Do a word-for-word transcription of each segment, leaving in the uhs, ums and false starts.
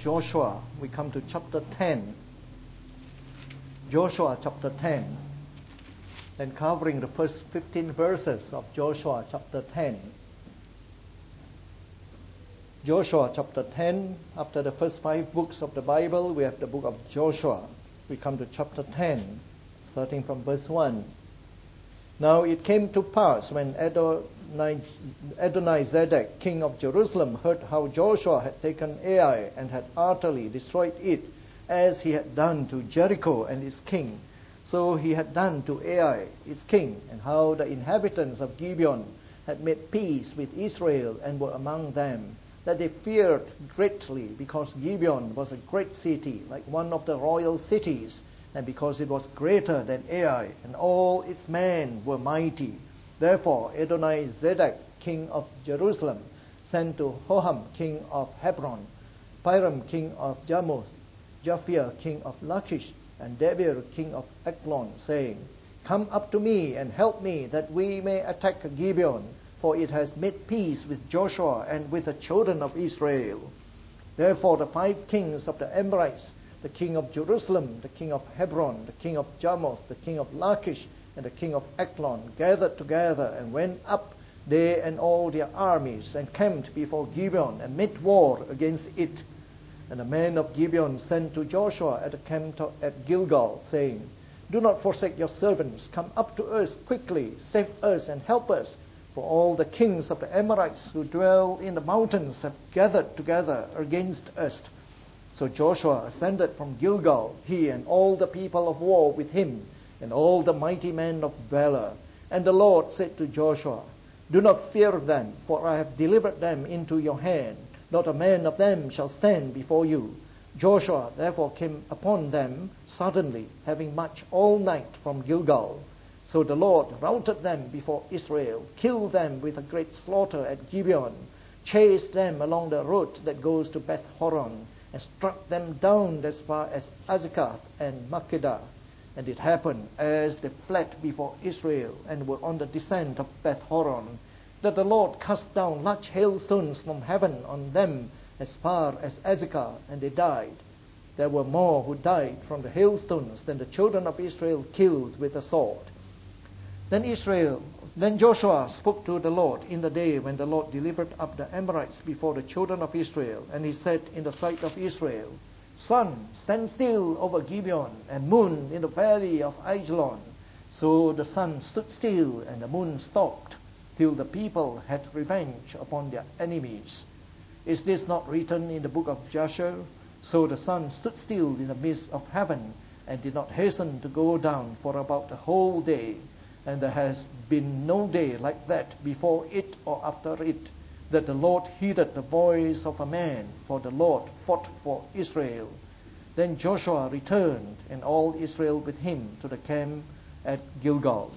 Joshua, we come to chapter ten. Joshua chapter ten, and covering the first fifteen verses of Joshua chapter ten. Joshua chapter ten, after the first five books of the Bible, we have the book of Joshua. We come to chapter ten, starting from verse one. Now it came to pass when Adonai, Adonizedek, king of Jerusalem, heard how Joshua had taken Ai and had utterly destroyed it, as he had done to Jericho and its king. So he had done to Ai, its king, and how the inhabitants of Gibeon had made peace with Israel and were among them, that they feared greatly, because Gibeon was a great city, like one of the royal cities, and because it was greater than Ai, and all its men were mighty. Therefore Adonizedek, king of Jerusalem, sent to Hoham, king of Hebron, Piram, king of Jarmuth, Japhia, king of Lachish, and Debir, king of Eglon, saying, Come up to me and help me, that we may attack Gibeon, for it has made peace with Joshua and with the children of Israel. Therefore the five kings of the Amorites, the king of Jerusalem, the king of Hebron, the king of Jarmuth, the king of Lachish, and the king of Eglon, gathered together and went up, they and all their armies, and camped before Gibeon and made war against it. And the men of Gibeon sent to Joshua at the camp at Gilgal, saying, Do not forsake your servants. Come up to us quickly, save us and help us. For all the kings of the Amorites who dwell in the mountains have gathered together against us. So Joshua ascended from Gilgal, he and all the people of war with him, and all the mighty men of valor. And the Lord said to Joshua, Do not fear them, for I have delivered them into your hand. Not a man of them shall stand before you. Joshua therefore came upon them suddenly, having marched all night from Gilgal. So the Lord routed them before Israel, killed them with a great slaughter at Gibeon, chased them along the road that goes to Beth Horon, and struck them down as far as Azekah and Makkedah. And it happened, as they fled before Israel and were on the descent of Beth Horon, that the Lord cast down large hailstones from heaven on them as far as Azekah, and they died. There were more who died from the hailstones than the children of Israel killed with the sword. Then Israel, then Joshua spoke to the Lord in the day when the Lord delivered up the Amorites before the children of Israel. And he said in the sight of Israel, Sun, stand still over Gibeon, and moon in the valley of Ajalon. So the sun stood still, and the moon stopped, till the people had revenge upon their enemies. Is this not written in the book of Jasher? So the sun stood still in the midst of heaven, and did not hasten to go down for about a whole day. And there has been no day like that before it or after it, that the Lord heeded the voice of a man, for the Lord fought for Israel. Then Joshua returned, and all Israel with him, to the camp at Gilgal.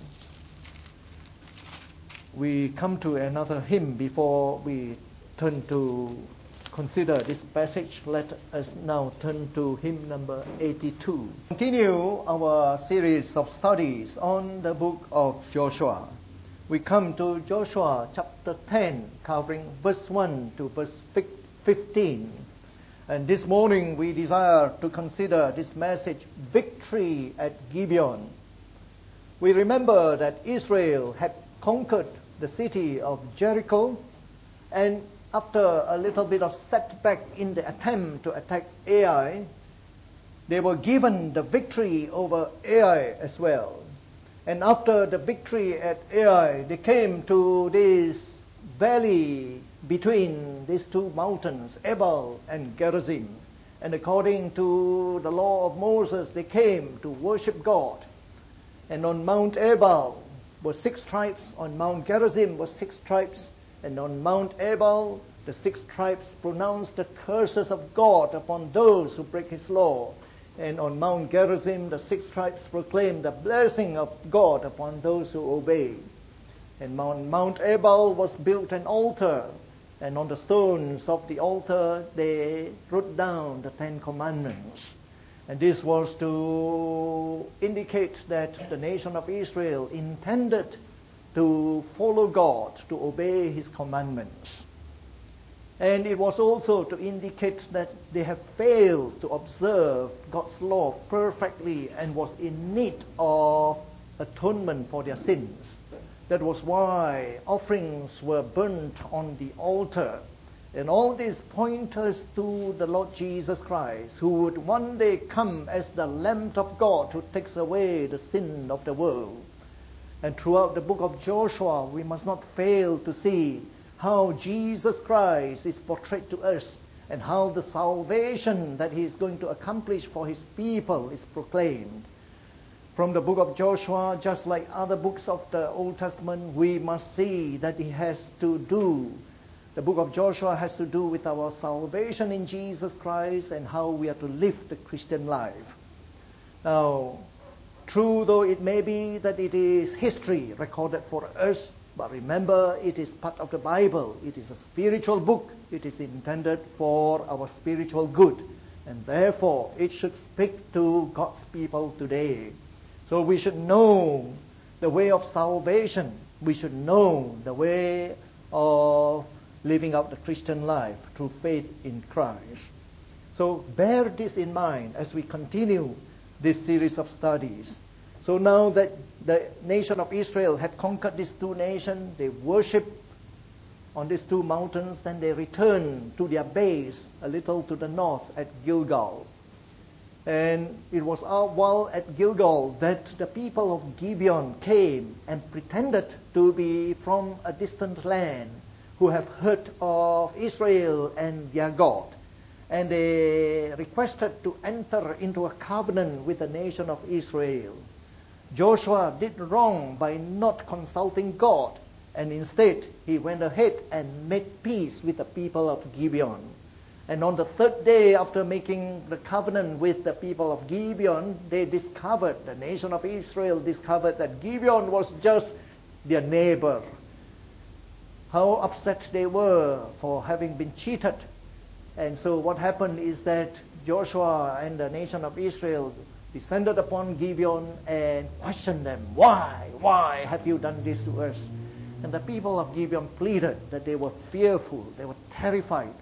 We come to another hymn before we turn to consider this passage. Let us now turn to hymn number eighty-two. Continue our series of studies on the book of Joshua. We come to Joshua chapter ten, covering verse one to verse fifteen. And this morning we desire to consider this message, Victory at Gibeon. We remember that Israel had conquered the city of Jericho, and after a little bit of setback in the attempt to attack Ai, they were given the victory over Ai as well. And after the victory at Ai, they came to this valley between these two mountains, Ebal and Gerizim. And according to the law of Moses, they came to worship God. And on Mount Ebal were six tribes, on Mount Gerizim were six tribes, and on Mount Ebal, the six tribes pronounced the curses of God upon those who break his law. And on Mount Gerizim, the six tribes proclaimed the blessing of God upon those who obey. And on Mount Ebal was built an altar, and on the stones of the altar they wrote down the Ten Commandments. And this was to indicate that the nation of Israel intended to follow God, to obey his commandments. And it was also to indicate that they have failed to observe God's law perfectly and was in need of atonement for their sins. That was why offerings were burnt on the altar. And all this points us to the Lord Jesus Christ, who would one day come as the Lamb of God who takes away the sin of the world. And throughout the book of Joshua, we must not fail to see how Jesus Christ is portrayed to us and how the salvation that he is going to accomplish for his people is proclaimed. From the book of Joshua, just like other books of the Old Testament, we must see that it has to do, the book of Joshua has to do with our salvation in Jesus Christ and how we are to live the Christian life. Now, true though it may be that it is history recorded for us, but remember, it is part of the Bible. It is a spiritual book. It is intended for our spiritual good. And therefore, it should speak to God's people today. So we should know the way of salvation. We should know the way of living out the Christian life through faith in Christ. So bear this in mind as we continue this series of studies. So now that the nation of Israel had conquered these two nations, they worship on these two mountains, then they return to their base a little to the north at Gilgal. And it was while at Gilgal that the people of Gibeon came and pretended to be from a distant land who have heard of Israel and their God. And they requested to enter into a covenant with the nation of Israel. Joshua did wrong by not consulting God, and instead he went ahead and made peace with the people of Gibeon. And on the third day after making the covenant with the people of Gibeon, they discovered, the nation of Israel discovered that Gibeon was just their neighbor. How upset they were for having been cheated. And so what happened is that Joshua and the nation of Israel descended upon Gibeon and questioned them, why, why have you done this to us? And the people of Gibeon pleaded that they were fearful, they were terrified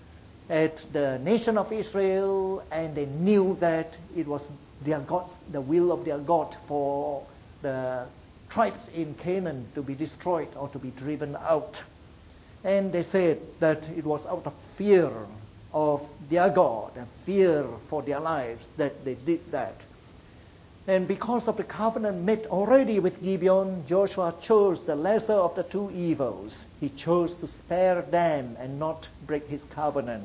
at the nation of Israel, and they knew that it was their God's, the will of their God for the tribes in Canaan to be destroyed or to be driven out. And they said that it was out of fear of their God and fear for their lives that they did that. And because of the covenant made already with Gibeon, Joshua chose the lesser of the two evils. He chose to spare them and not break his covenant.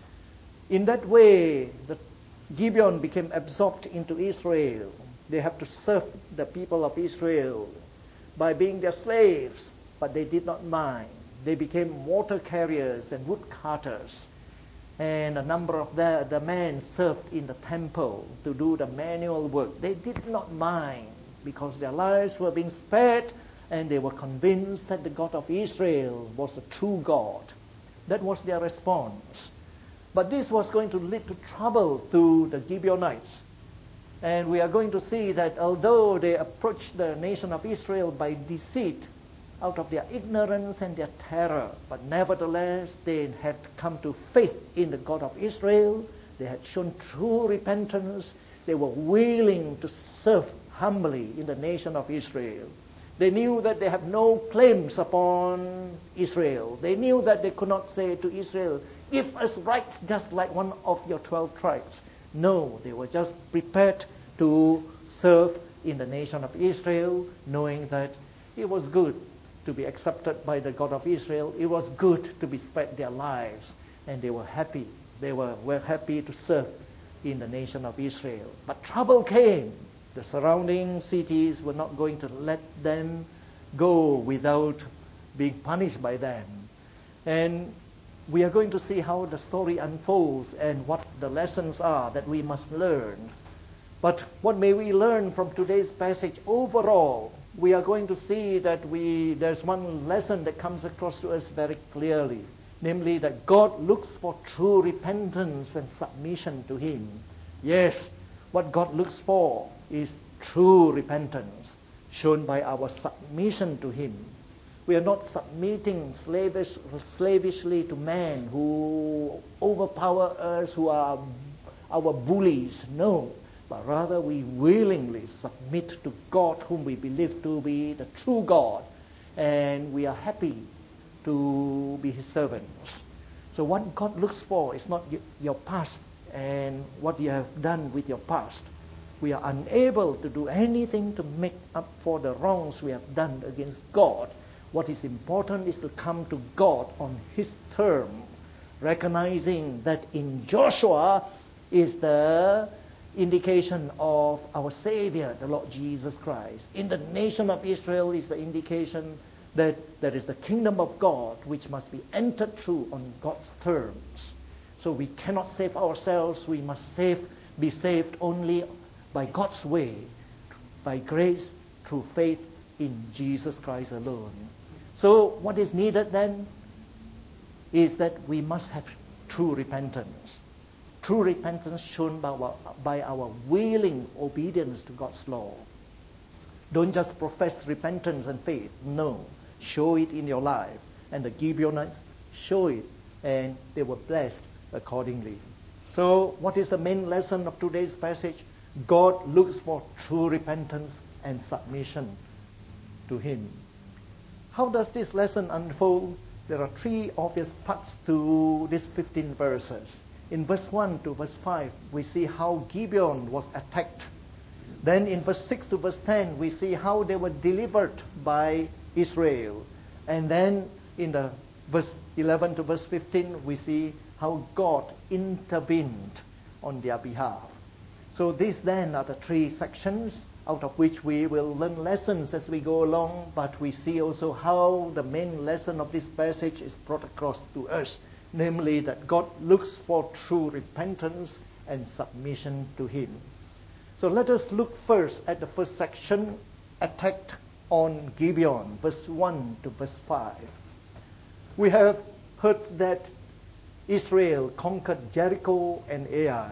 In that way, the Gibeon became absorbed into Israel. They have to serve the people of Israel by being their slaves, but they did not mind. They became water carriers and wood cutters. And a number of the, the men served in the temple to do the manual work. They did not mind because their lives were being spared, and they were convinced that the God of Israel was the true God. That was their response. But this was going to lead to trouble to the Gibeonites. And we are going to see that although they approached the nation of Israel by deceit, out of their ignorance and their terror, but nevertheless they had come to faith in the God of Israel. They had shown true repentance. They were willing to serve humbly in the nation of Israel. They knew that they have no claims upon Israel. They knew that they could not say to Israel, give us rights just like one of your twelve tribes. No, they were just prepared to serve in the nation of Israel, knowing that it was good to be accepted by the God of Israel. It was good to be spared their lives, and they were happy. They were, were happy to serve in the nation of Israel. But trouble came. The surrounding cities were not going to let them go without being punished by them. And we are going to see how the story unfolds and what the lessons are that we must learn. But what may we learn from today's passage overall? We are going to see that we there's one lesson that comes across to us very clearly, namely that God looks for true repentance and submission to Him. Yes, what God looks for is true repentance shown by our submission to Him. We are not submitting slavish, slavishly to men who overpower us, who are our bullies. No, but rather we willingly submit to God, whom we believe to be the true God, and we are happy to be His servants. So what God looks for is not your past and what you have done with your past. We are unable to do anything to make up for the wrongs we have done against God. What is important is to come to God on His term, recognizing that in Joshua is the indication of our Savior, the Lord Jesus Christ. In the nation of Israel is the indication that there is the kingdom of God which must be entered through on God's terms. So we cannot save ourselves. We must save, be saved only by God's way, by grace, through faith in Jesus Christ alone. So what is needed then is that we must have true repentance. True repentance shown by our, by our willing obedience to God's law. Don't just profess repentance and faith. No. Show it in your life. And the Gibeonites show it, and they were blessed accordingly. So what is the main lesson of today's passage? God looks for true repentance and submission to Him. How does this lesson unfold? There are three obvious parts to these fifteen verses. In verse one to verse five, we see how Gibeon was attacked. Then in verse six to verse ten, we see how they were delivered by Israel. And then in the verse eleven to verse fifteen, we see how God intervened on their behalf. So these then are the three sections, out of which we will learn lessons as we go along, but we see also how the main lesson of this passage is brought across to us, namely that God looks for true repentance and submission to Him. So let us look first at the first section, attacked on Gibeon, verse one to verse five. We have heard that Israel conquered Jericho and Ai.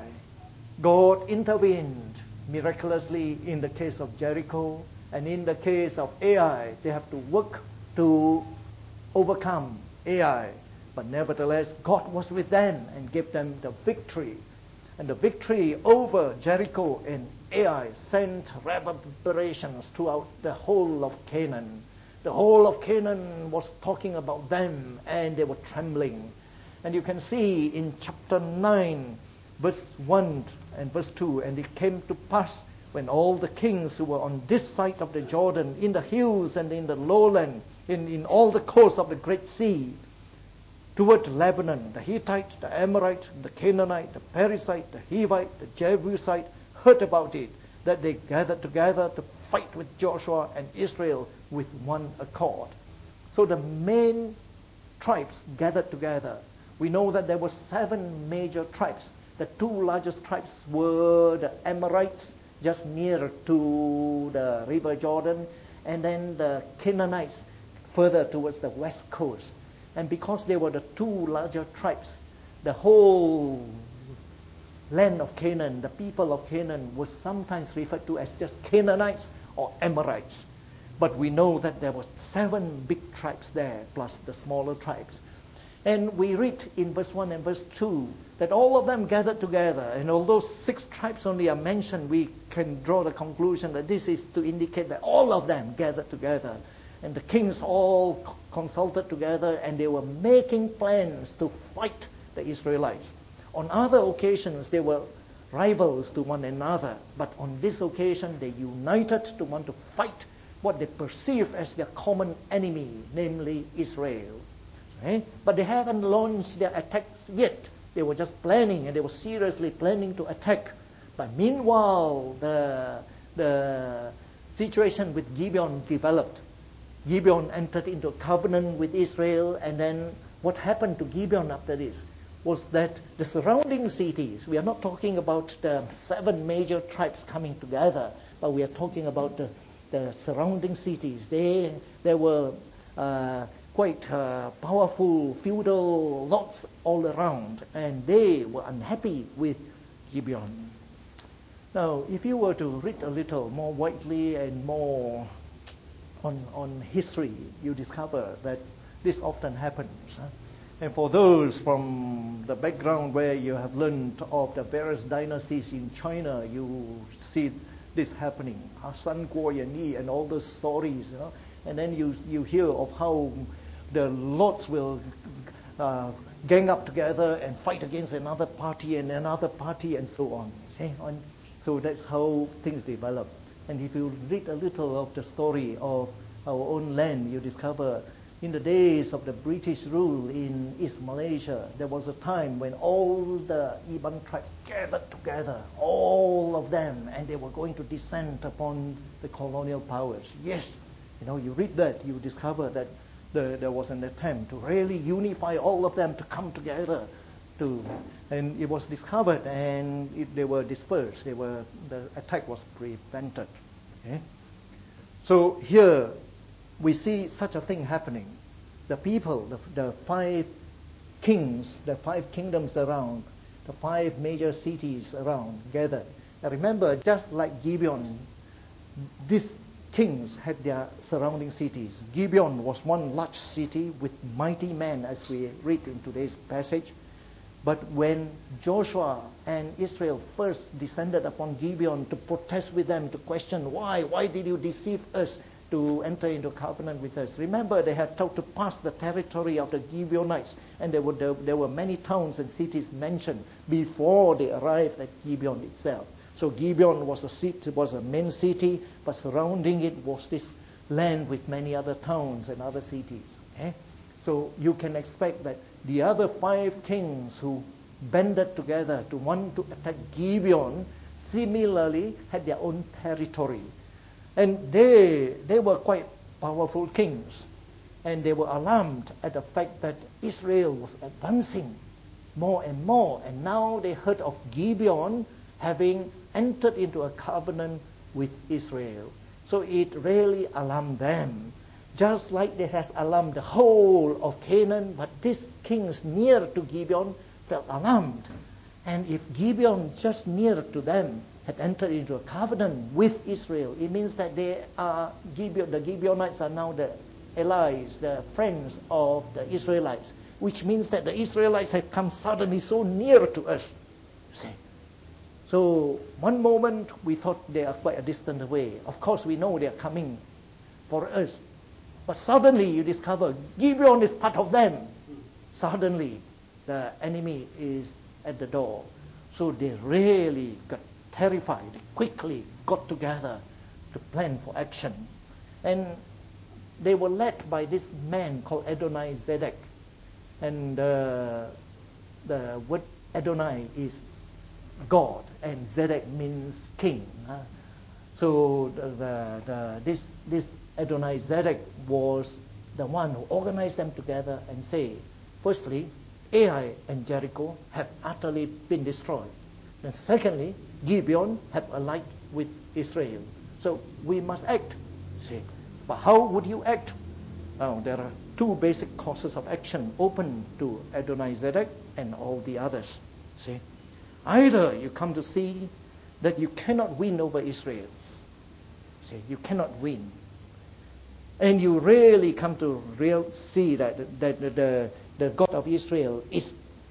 God intervened miraculously in the case of Jericho, and in the case of Ai, they have to work to overcome Ai. But nevertheless, God was with them and gave them the victory. And the victory over Jericho and Ai sent reverberations throughout the whole of Canaan. The whole of Canaan was talking about them, and they were trembling. And you can see in chapter nine, verse one and verse two, and it came to pass when all the kings who were on this side of the Jordan, in the hills and in the lowland, in, in all the coast of the Great Sea, toward Lebanon, the Hittite, the Amorite, the Canaanite, the Perizzite, the Hivite, the Jebusite, heard about it, that they gathered together to fight with Joshua and Israel with one accord. So the main tribes gathered together. We know that there were seven major tribes. The two largest tribes were the Amorites, just near to the river Jordan, and then the Canaanites further towards the west coast. And because they were the two larger tribes, the whole land of Canaan, the people of Canaan, was sometimes referred to as just Canaanites or Amorites. But we know that there were seven big tribes there, plus the smaller tribes. And we read in verse one and verse two that all of them gathered together. And although six tribes only are mentioned, we can draw the conclusion that this is to indicate that all of them gathered together. And the kings all consulted together, and they were making plans to fight the Israelites. On other occasions, they were rivals to one another. But on this occasion, they united to want to fight what they perceive as their common enemy, namely Israel. Okay? But they haven't launched their attacks yet. They were just planning, and they were seriously planning to attack. But meanwhile, the, the situation with Gibeon developed. Gibeon entered into a covenant with Israel, and then what happened to Gibeon after this was that the surrounding cities, we are not talking about the seven major tribes coming together, but we are talking about the, the surrounding cities. They, there were uh, quite uh, powerful feudal lords all around, and they were unhappy with Gibeon. Now, if you were to read a little more widely and more on, on history, you discover that this often happens. Huh? And for those from the background where you have learned of the various dynasties in China, you see this happening. Hassan Guoyani and all those stories, you know. And then you, you hear of how the lords will uh, gang up together and fight against another party and another party and so on. See? And so that's how things develop. And if you read a little of the story of our own land, you discover in the days of the British rule in East Malaysia, there was a time when all the Iban tribes gathered together, all of them, and they were going to descend upon the colonial powers. Yes, you know, you read that, you discover that the, there was an attempt to really unify all of them to come together. To, and it was discovered, and it, they were dispersed. They were, the attack was prevented. Okay? So here we see such a thing happening. The people, the, the five kings, the five kingdoms around, the five major cities around gathered. Now remember, just like Gibeon, these kings had their surrounding cities. Gibeon was one large city with mighty men, as we read in today's passage. But when Joshua and Israel first descended upon Gibeon to protest with them, to question why, why did you deceive us to enter into covenant with us? Remember, they had told to pass the territory of the Gibeonites, and there were, there, there were many towns and cities mentioned before they arrived at Gibeon itself. So Gibeon was a city, was a main city, but surrounding it was this land with many other towns and other cities. Okay? So you can expect that the other five kings who banded together to want to attack Gibeon similarly had their own territory. And they, they were quite powerful kings. And they were alarmed at the fact that Israel was advancing more and more. And now they heard of Gibeon having entered into a covenant with Israel. So it really alarmed them. Just like it has alarmed the whole of Canaan, but these kings near to Gibeon felt alarmed. And if Gibeon, just near to them, had entered into a covenant with Israel, it means that they are Gibeon, the Gibeonites are now the allies, the friends of the Israelites, which means that the Israelites have come suddenly so near to us. See? So one moment we thought they are quite a distant away. Of course, we know they are coming for us. But suddenly you discover Gibeon is part of them. Suddenly the enemy is at the door. So they really got terrified. They quickly got together to plan for action. And they were led by this man called Adonai-Zedek. And uh, the word Adonai is God, and Zedek means king. Huh? So the, the, the, this, this Adonai-Zedek was the one who organized them together and say, firstly, Ai and Jericho have utterly been destroyed. And secondly, Gibeon have allied with Israel. So we must act. See, but how would you act? Oh, there are two basic courses of action open to Adonai-Zedek and all the others. See, either you come to see that you cannot win over Israel. See, you cannot win. And you really come to real see that, that the, the, the God of Israel is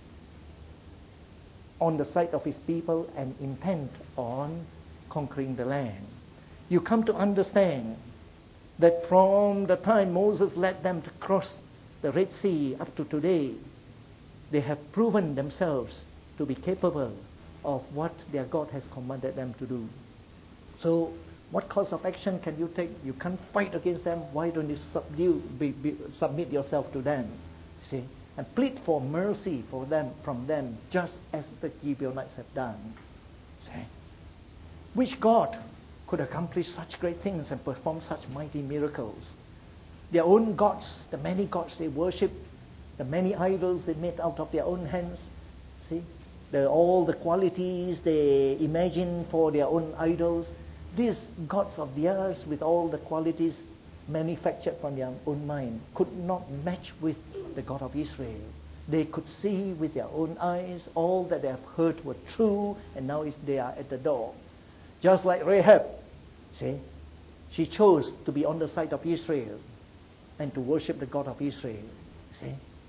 on the side of his people and intent on conquering the land. You come to understand that from the time Moses led them to cross the Red Sea up to today, they have proven themselves to be capable of what their God has commanded them to do. So what course of action can you take? You can't fight against them. Why don't you subdue, be, be, submit yourself to them? See, and plead for mercy for them from them, just as the Gibeonites have done. See, which God could accomplish such great things and perform such mighty miracles? Their own gods, the many gods they worship, the many idols they made out of their own hands. See, the, all the qualities they imagine for their own idols. These gods of theirs, with all the qualities manufactured from their own mind, could not match with the God of Israel. They could see with their own eyes all that they have heard were true, and now they are at the door. Just like Rahab, see, She chose to be on the side of Israel and to worship the God of Israel. See?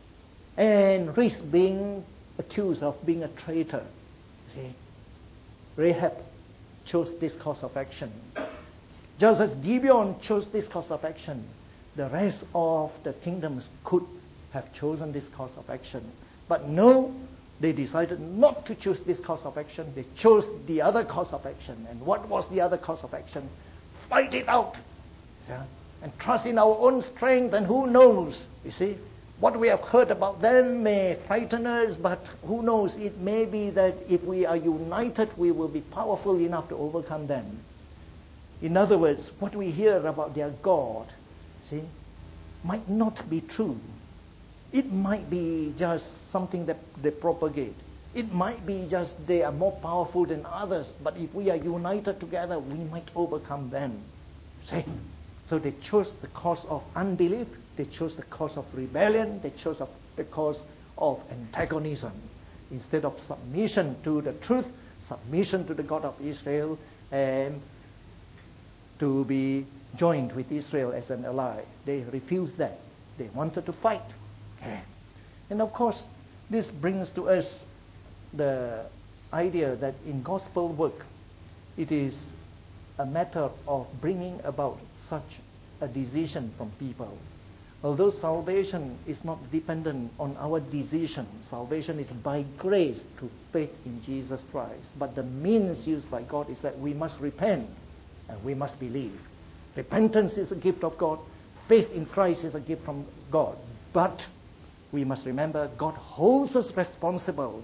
And risk being accused of being a traitor. See? Rahab chose this course of action. Just as Gibeon chose this course of action, the rest of the kingdoms could have chosen this course of action. But no, they decided not to choose this course of action. They chose the other course of action. And what was the other course of action? Fight it out. Yeah? And trust in our own strength, and who knows, you see, what we have heard about them may frighten us, but who knows, it may be that if we are united, we will be powerful enough to overcome them. In other words, what we hear about their God, see, might not be true. It might be just something that they propagate. It might be just they are more powerful than others, but if we are united together, we might overcome them. See? So they chose the course of unbelief, they chose the course of rebellion, they chose the course of antagonism. Instead of submission to the truth, submission to the God of Israel, and to be joined with Israel as an ally. They refused that. They wanted to fight. Okay. And of course, this brings to us the idea that in gospel work, it is a matter of bringing about such a decision from people. Although salvation is not dependent on our decision, salvation is by grace through faith in Jesus Christ. But the means used by God is that we must repent and we must believe. Repentance is a gift of God. Faith in Christ is a gift from God. But we must remember God holds us responsible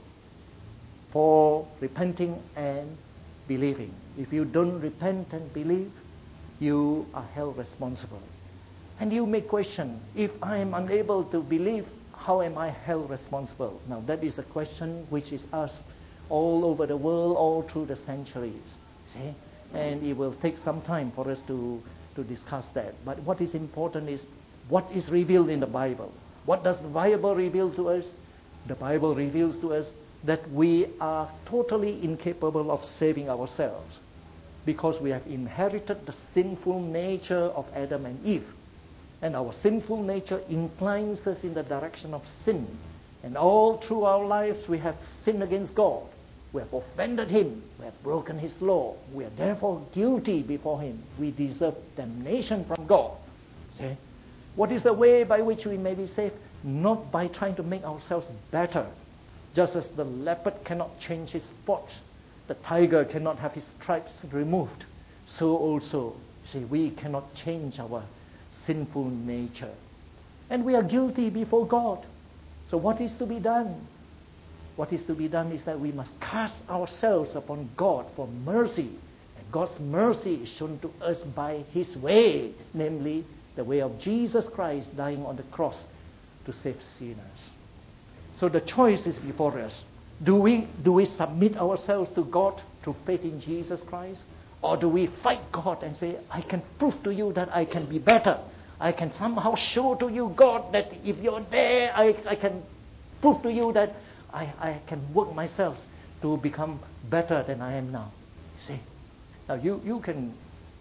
for repenting and believing. If you don't repent and believe, you are held responsible. And you may question, if I am unable to believe, how am I held responsible? Now that is a question which is asked all over the world, all through the centuries. See? And it will take some time for us to, to discuss that. But what is important is what is revealed in the Bible. What does the Bible reveal to us? The Bible reveals to us that we are totally incapable of saving ourselves because we have inherited the sinful nature of Adam and Eve. And our sinful nature inclines us in the direction of sin. And all through our lives we have sinned against God. We have offended Him. We have broken His law. We are therefore guilty before Him. We deserve damnation from God. See? What is the way by which we may be saved? Not by trying to make ourselves better. Just as the leopard cannot change his spots, the tiger cannot have his stripes removed, so also, see, we cannot change our sinful nature. And we are guilty before God. So what is to be done? What is to be done is that we must cast ourselves upon God for mercy. And God's mercy is shown to us by His way, namely the way of Jesus Christ dying on the cross to save sinners. So the choice is before us. Do we, do we submit ourselves to God through faith in Jesus Christ? Or do we fight God and say, I can prove to you that I can be better. I can somehow show to you, God, that if you're there, I, I can prove to you that I, I can work myself to become better than I am now. You see? Now you, you can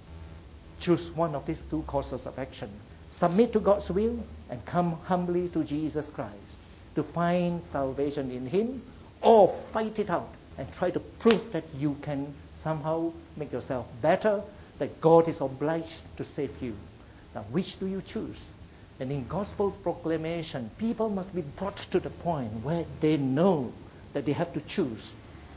choose one of these two courses of action. Submit to God's will and come humbly to Jesus Christ to find salvation in Him, or fight it out and try to prove that you can somehow make yourself better, that God is obliged to save you. Now, which do you choose? And in gospel proclamation, people must be brought to the point where they know that they have to choose.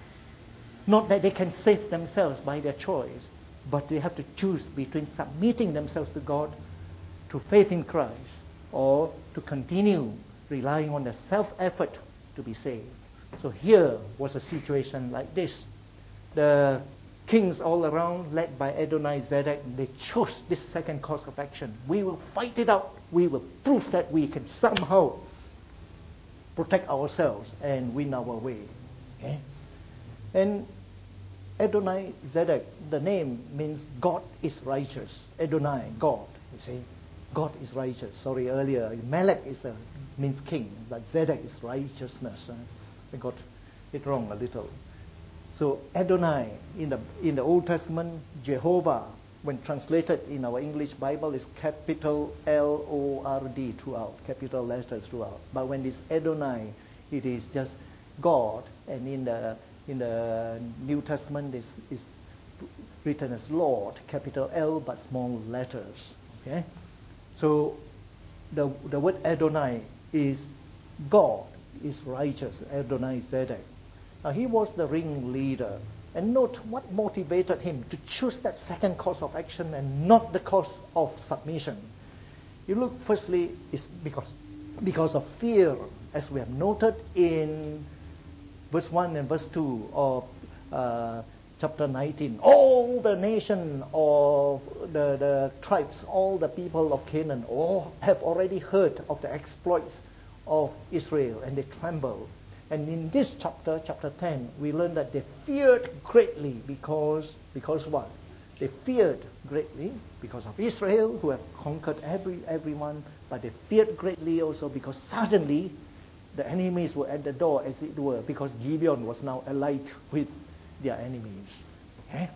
Not that they can save themselves by their choice, but they have to choose between submitting themselves to God to faith in Christ, or to continue relying on their self-effort to be saved. So here was a situation like this. The kings all around, led by Adoni-Zedek, they chose this second course of action. We will fight it out. We will prove that we can somehow protect ourselves and win our way. Okay? And Adoni-Zedek, the name means God is righteous. Adonai, God, you see. God is righteous. Sorry, earlier, Melech is a, means king, but Zedek is righteousness. Uh, I got it wrong a little. So Adonai, in the in the Old Testament, Jehovah when translated in our English Bible, is capital L O R D throughout, capital letters throughout. But when it's Adonai, it is just God, and in the in the New Testament, it's, it's written as Lord, capital L but small letters. Okay, so the the word Adonai is God is righteous. Adonai Zedek. Now he was the ringleader. And note what motivated him to choose that second course of action and not the course of submission. You look, firstly, is because because of fear, as we have noted in verse one and verse two of uh, chapter nineteen. All the nation of the, the tribes, all the people of Canaan, all have already heard of the exploits of Israel, and they tremble. And in this chapter, chapter ten, we learn that they feared greatly because, because what? They feared greatly because of Israel, who have conquered every everyone, but they feared greatly also because suddenly the enemies were at the door, as it were, because Gibeon was now allied with their enemies. Okay?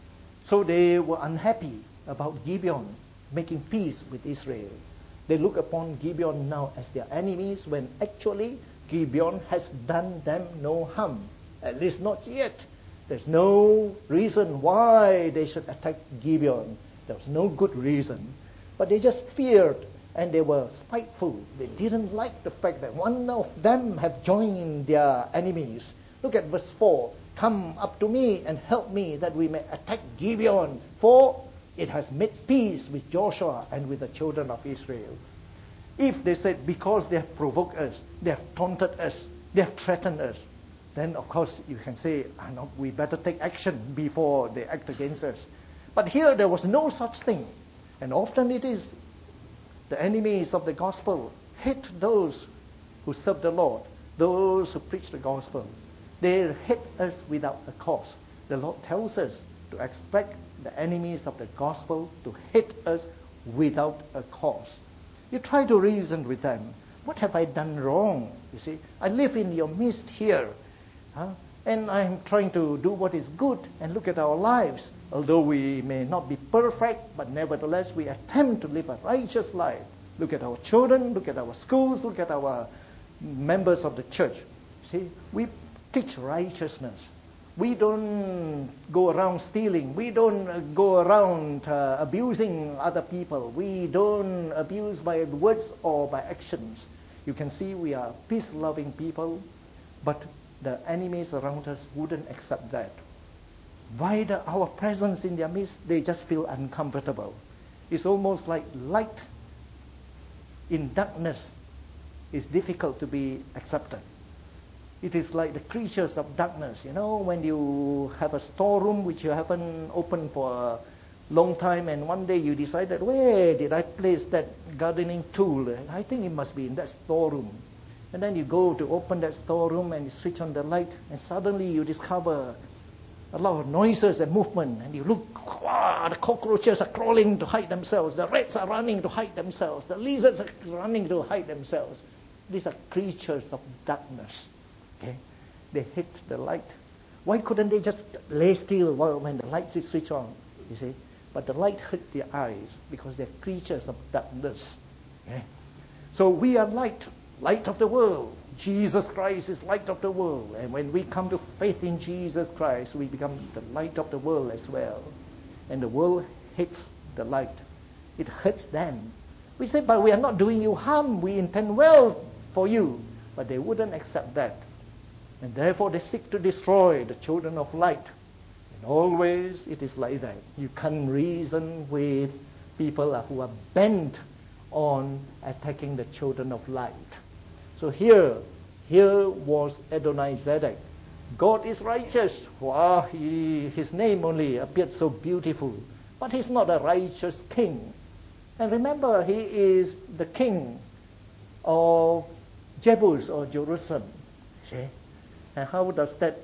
So they were unhappy about Gibeon making peace with Israel. They look upon Gibeon now as their enemies, when actually Gibeon has done them no harm, at least not yet. There's no reason why they should attack Gibeon. There was no good reason. But they just feared, and they were spiteful. They didn't like the fact that one of them have joined their enemies. Look at verse four. Come up to me and help me that we may attack Gibeon, for it has made peace with Joshua and with the children of Israel. If they said, because they have provoked us, they have taunted us, they have threatened us, then of course you can say, ah, no, we better take action before they act against us. But here there was no such thing. And often it is. The enemies of the gospel hate those who serve the Lord, those who preach the gospel. They hate us without a cause. The Lord tells us to expect the enemies of the gospel to hate us without a cause. You try to reason with them. What have I done wrong? You see, I live in your midst here. Huh? And I'm trying to do what is good, and look at our lives. Although we may not be perfect, but nevertheless we attempt to live a righteous life. Look at our children, look at our schools, look at our members of the church. See, we teach righteousness. We don't go around stealing. We don't uh, go around uh, abusing other people. We don't abuse by words or by actions. You can see we are peace-loving people, but the enemies around us wouldn't accept that. By the, our presence in their midst, they just feel uncomfortable. It's almost like light in darkness is difficult to be accepted. It is like the creatures of darkness. You know, when you have a storeroom which you haven't opened for a long time, and one day you decided, where did I place that gardening tool? I think it must be in that storeroom. And then you go to open that storeroom and you switch on the light, and suddenly you discover a lot of noises and movement. And you look, wow, the cockroaches are crawling to hide themselves. The rats are running to hide themselves. The lizards are running to hide themselves. These are creatures of darkness. Okay? They hate the light. Why couldn't they just lay still while when the lights is switched on? You see? But the light hurt their eyes because they're creatures of darkness. Okay? So we are light, light of the world. Jesus Christ is light of the world. And when we come to faith in Jesus Christ, we become the light of the world as well. And the world hates the light. It hurts them. We say, but we are not doing you harm. We intend well for you. But they wouldn't accept that. And therefore they seek to destroy the children of light. And always it is like that. You can't reason with people who are bent on attacking the children of light. So here, here was Adonai-Zedek. God is righteous. Wow, he, his name only appeared so beautiful. But he's not a righteous king. And remember, he is the king of Jebus or Jerusalem. See? And how does that,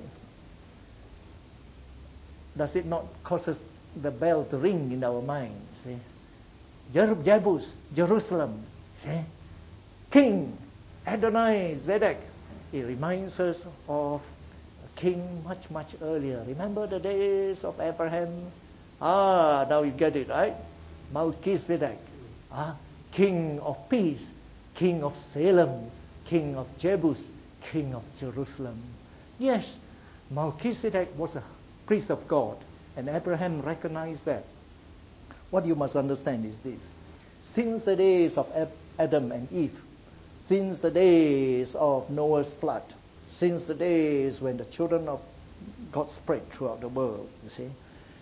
does it not cause us the bell to ring in our mind? See? Jebus, Jerusalem. See? King Adonai-Zedek. It reminds us of a king much, much earlier. Remember the days of Abraham, Ah, now you get it, right? Melchizedek, ah, king of peace, king of Salem, king of Jebus, king of Jerusalem. Yes, Melchizedek was a priest of God, and Abraham recognized that. What you must understand is this. Since the days of Adam and Eve, since the days of Noah's flood, since the days when the children of God spread throughout the world, you see,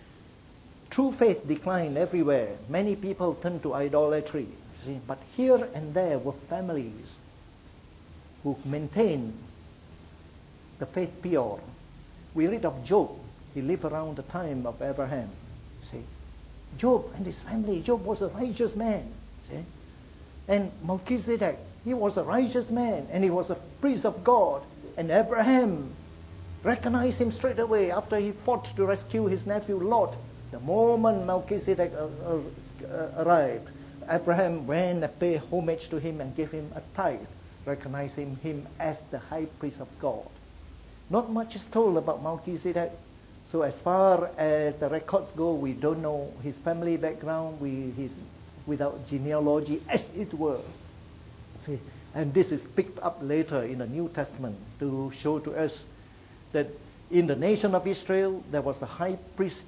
true faith declined everywhere. Many people turned to idolatry, you see, but here and there were families who maintained the faith pure. We read of Job. He lived around the time of Abraham. See, Job and his family. Job was a righteous man. See, and Melchizedek, he was a righteous man, and he was a priest of God. And Abraham recognized him straight away after he fought to rescue his nephew Lot. The moment Melchizedek uh, uh, arrived, Abraham went and paid homage to him and gave him a tithe, recognizing him as the high priest of God. Not much is told about Melchizedek. So as far as the records go, we don't know his family background. We he's without genealogy, as it were. See, and this is picked up later in the New Testament to show to us that in the nation of Israel there was the high priest.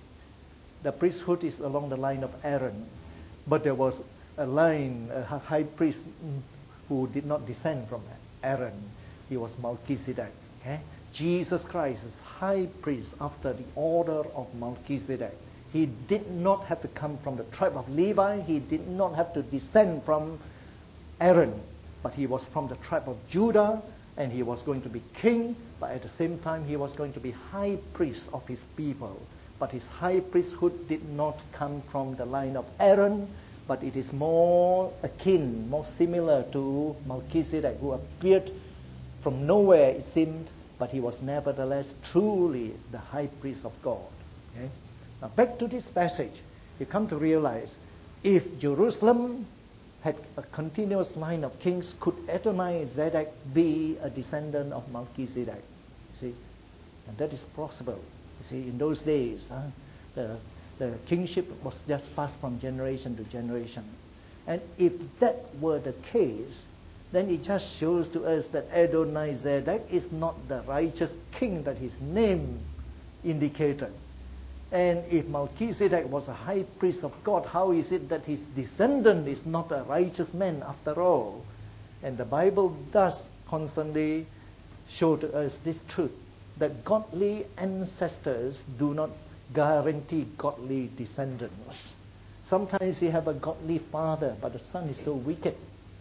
The priesthood is along the line of Aaron, but there was a line, a high priest who did not descend from Aaron. He was Melchizedek. Okay? Jesus Christ is high priest after the order of Melchizedek. He did not have to come from the tribe of Levi. He did not have to descend from Aaron, but he was from the tribe of Judah, and he was going to be king, but at the same time he was going to be high priest of his people. But his high priesthood did not come from the line of Aaron, but it is more akin, more similar to Melchizedek, who appeared from nowhere, it seemed, but he was nevertheless truly the high priest of God. Okay? Now back to this passage, you come to realize, if Jerusalem had a continuous line of kings, could Adonai-Zedek be a descendant of Melchizedek? See, and that is possible. You see, in those days, huh, the, the kingship was just passed from generation to generation. And if that were the case, then it just shows to us that Adonai-Zedek is not the righteous king that his name indicated. And if Melchizedek was a high priest of God, how is it that his descendant is not a righteous man after all? And the Bible does constantly show to us this truth, that godly ancestors do not guarantee godly descendants. Sometimes you have a godly father, but the son is so wicked.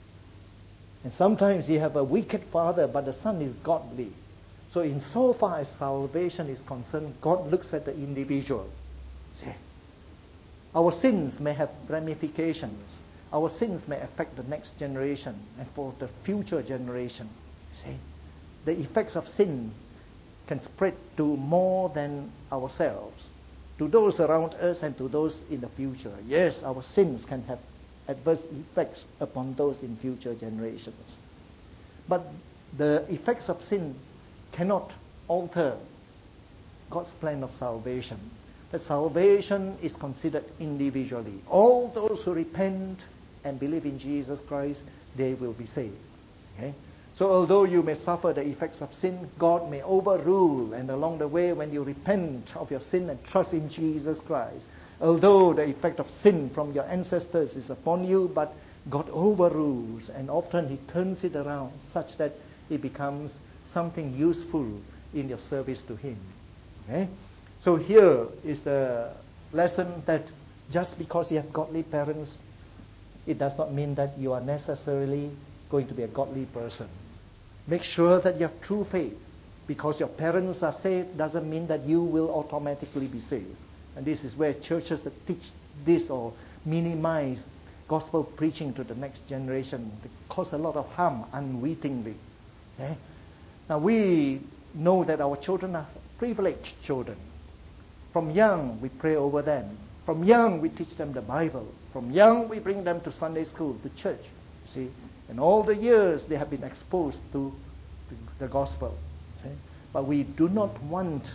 And sometimes you have a wicked father, but the son is godly. So insofar as salvation is concerned, God looks at the individual. See, our sins may have ramifications. Our sins may affect the next generation and for the future generation. See, the effects of sin can spread to more than ourselves, to those around us and to those in the future. Yes, our sins can have adverse effects upon those in future generations. But the effects of sin cannot alter God's plan of salvation. The salvation is considered individually. All those who repent and believe in Jesus Christ, they will be saved. Okay? So although you may suffer the effects of sin, God may overrule, and along the way when you repent of your sin and trust in Jesus Christ, although the effect of sin from your ancestors is upon you, but God overrules, and often He turns it around such that it becomes something useful in your service to Him. Okay? So here is the lesson that just because you have godly parents, it does not mean that you are necessarily going to be a godly person. Make sure that you have true faith. Because your parents are saved doesn't mean that you will automatically be saved. And this is where churches that teach this or minimize gospel preaching to the next generation, they cause a lot of harm unwittingly. Okay? Now we know that our children are privileged children. From young, we pray over them. From young, we teach them the Bible. From young, we bring them to Sunday school, to church. See, and all the years they have been exposed to, to the gospel. See? But we do not want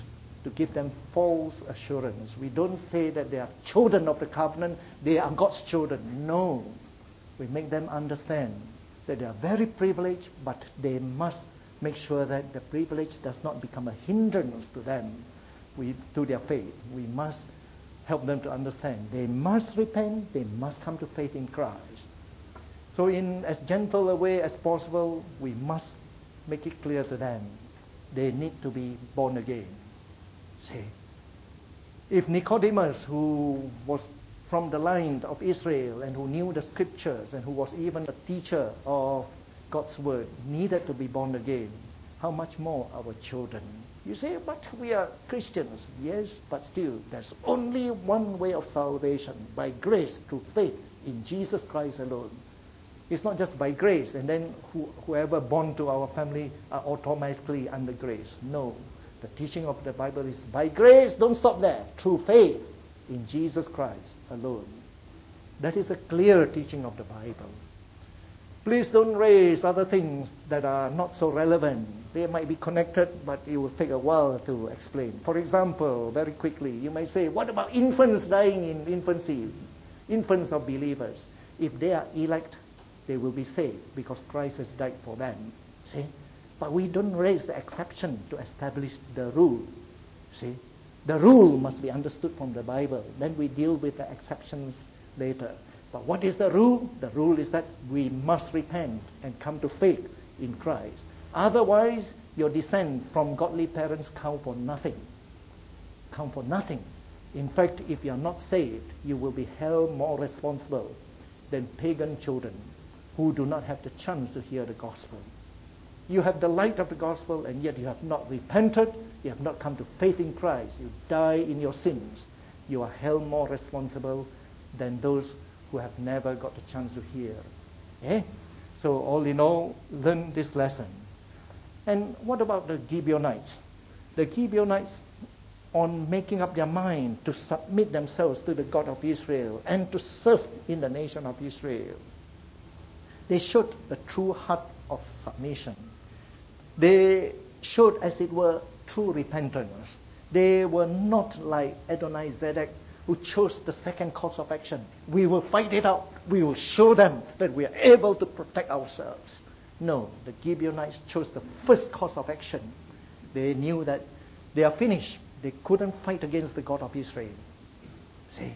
to give them false assurance. We don't say that they are children of the covenant, they are God's children. No. We make them understand that they are very privileged, but they must make sure that the privilege does not become a hindrance to them, we, to their faith. We must help them to understand. They must repent, they must come to faith in Christ. So in as gentle a way as possible, we must make it clear to them. They need to be born again. See, if Nicodemus, who was from the line of Israel and who knew the scriptures and who was even a teacher of God's word, needed to be born again, how much more our children? You say, but we are Christians. Yes, but still, there's only one way of salvation, by grace, through faith in Jesus Christ alone. It's not just by grace, and then who, whoever born to our family are automatically under grace. No. The teaching of the Bible is by grace, don't stop there, through faith in Jesus Christ alone. That is a clear teaching of the Bible. Please don't raise other things that are not so relevant. They might be connected, but it will take a while to explain. For example, very quickly, you may say, what about infants dying in infancy? Infants of believers. If they are elect, they will be saved because Christ has died for them. See? But we don't raise the exception to establish the rule. See? The rule must be understood from the Bible. Then we deal with the exceptions later. But what is the rule? The rule is that we must repent and come to faith in Christ. Otherwise, your descent from godly parents count for nothing. Count for nothing. In fact, if you are not saved, you will be held more responsible than pagan children who do not have the chance to hear the gospel. You have the light of the gospel, and yet you have not repented, you have not come to faith in Christ, you die in your sins. You are held more responsible than those who have never got the chance to hear. Eh? So all in all, learn this lesson. And what about the Gibeonites? The Gibeonites, on making up their mind to submit themselves to the God of Israel and to serve in the nation of Israel, they showed a true heart of submission. They showed, as it were, true repentance. They were not like Adonizedek, who chose the second course of action. We will fight it out. We will show them that we are able to protect ourselves. No, the Gibeonites chose the first course of action. They knew that they are finished. They couldn't fight against the God of Israel. See?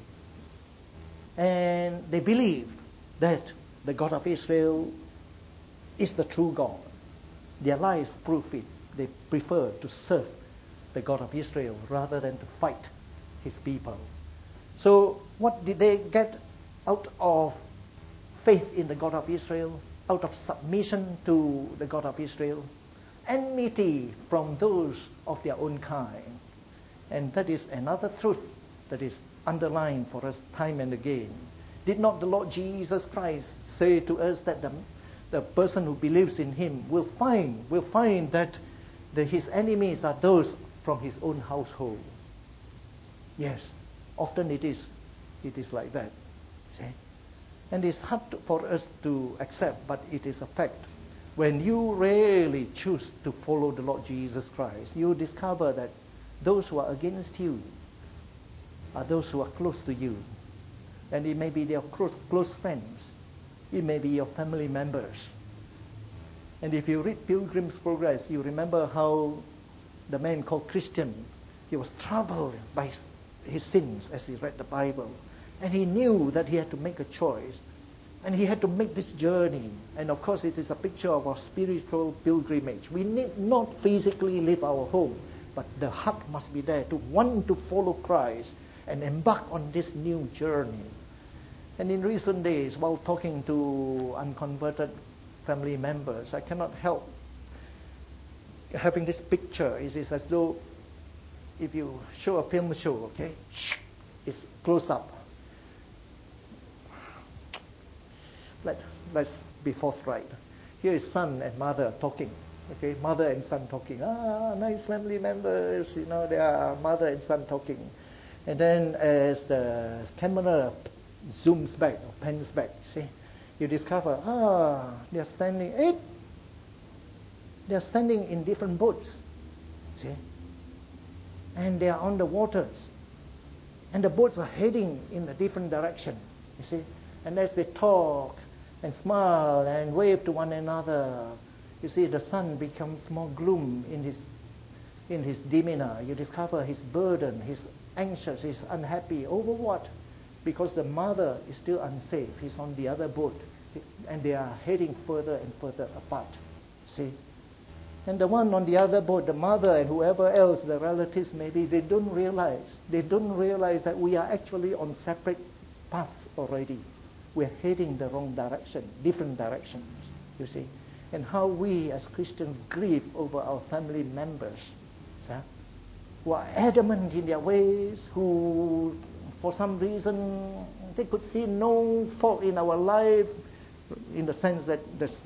And they believed that the God of Israel is the true God. Their lives prove it. They prefer to serve the God of Israel rather than to fight his people. So what did they get out of faith in the God of Israel, out of submission to the God of Israel? Enmity from those of their own kind. And that is another truth that is underlined for us time and again. Did not the Lord Jesus Christ say to us that the, the person who believes in him will find, will find that the, his enemies are those from his own household? Yes, often it is. It is like that. See? And it's hard to, for us to accept, but it is a fact. When you really choose to follow the Lord Jesus Christ, you discover that those who are against you are those who are close to you. And it may be their close, close friends. It may be your family members. And if you read Pilgrim's Progress, you remember how the man called Christian, he was troubled by his sins as he read the Bible. And he knew that he had to make a choice. And he had to make this journey. And of course, it is a picture of our spiritual pilgrimage. We need not physically leave our home, but the heart must be there to want to follow Christ and embark on this new journey. And in recent days, while talking to unconverted family members, I cannot help having this picture. It is as though if you show a film show, okay, it's close up. Let's, let's be forthright. Here is son and mother talking. Okay, mother and son talking. Ah, nice family members. You know, they are mother and son talking. And then as the camera zooms back or pans back, see, you discover, ah, they are standing, eh, they are standing in different boats. See? and they are on the waters. And the boats are heading in a different direction, you see. And as they talk and smile and wave to one another, you see the sun becomes more gloom in his in his demeanor. You discover his burden, he's anxious, he's unhappy. Over what? Because the mother is still unsafe. He's on the other boat, and they are heading further and further apart. See? And the one on the other boat, the mother and whoever else, the relatives maybe, they don't realize. They don't realize that we are actually on separate paths already. We're heading the wrong direction, different directions, you see. And how we as Christians grieve over our family members, see, who are adamant in their ways, who for some reason they could see no fault in our life, in the sense that there's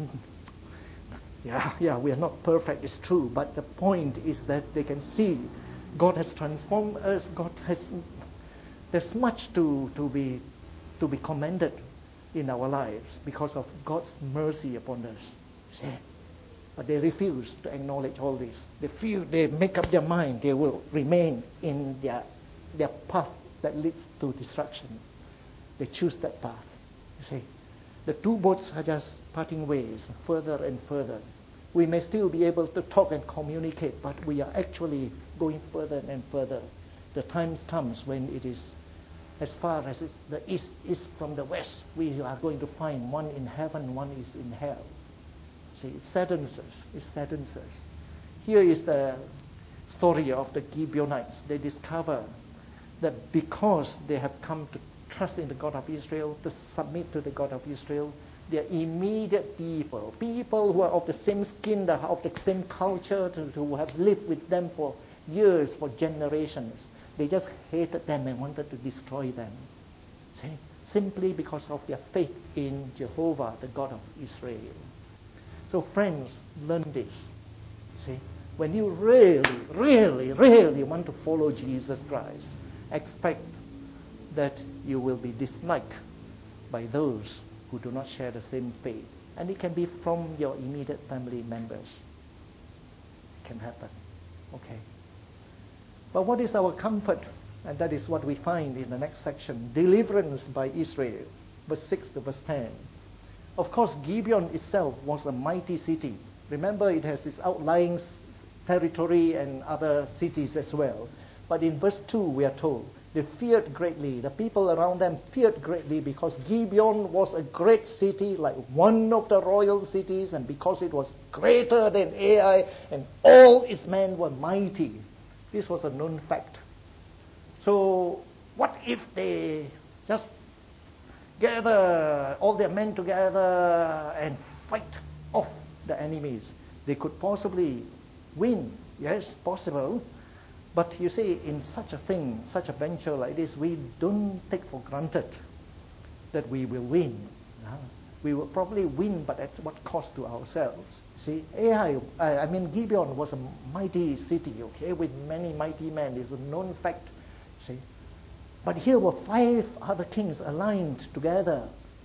Yeah, yeah, we are not perfect, it's true. But the point is that they can see God has transformed us. God has, there's much to, to be to be commended in our lives because of God's mercy upon us. See? But they refuse to acknowledge all this. They feel, they make up their mind they will remain in their their path that leads to destruction. They choose that path. You see? The two boats are just parting ways, further and further. We may still be able to talk and communicate, but we are actually going further and further. The time comes when it is as far as it's the east is from the west. We are going to find one in heaven, one is in hell. See, it saddens us. It saddens us. Here is the story of the Gibeonites. They discover that because they have come to trust in the God of Israel, to submit to the God of Israel, their immediate people, people who are of the same skin, of the same culture, who have lived with them for years, for generations, they just hated them and wanted to destroy them. See? Simply because of their faith in Jehovah, the God of Israel. So friends, learn this. See? When you really, really, really want to follow Jesus Christ, expect that you will be disliked by those who do not share the same faith. And it can be from your immediate family members. It can happen. Okay. But what is our comfort? And that is what we find in the next section. Deliverance by Israel. Verse six to verse ten. Of course, Gibeon itself was a mighty city. Remember, it has its outlying territory and other cities as well. But in verse two, we are told, they feared greatly. The people around them feared greatly because Gibeon was a great city, like one of the royal cities, and because it was greater than Ai, and all its men were mighty. This was a known fact. So what if they just gather all their men together and fight off the enemies? They could possibly win. Yes, possible. But you see, in such a thing, such a venture like this, we don't take for granted that we will win. Uh, we will probably win, but at what cost to ourselves? See, Ai, I mean, Gibeon was a mighty city, okay, with many mighty men. It's a known fact. See, but here were five other kings aligned together,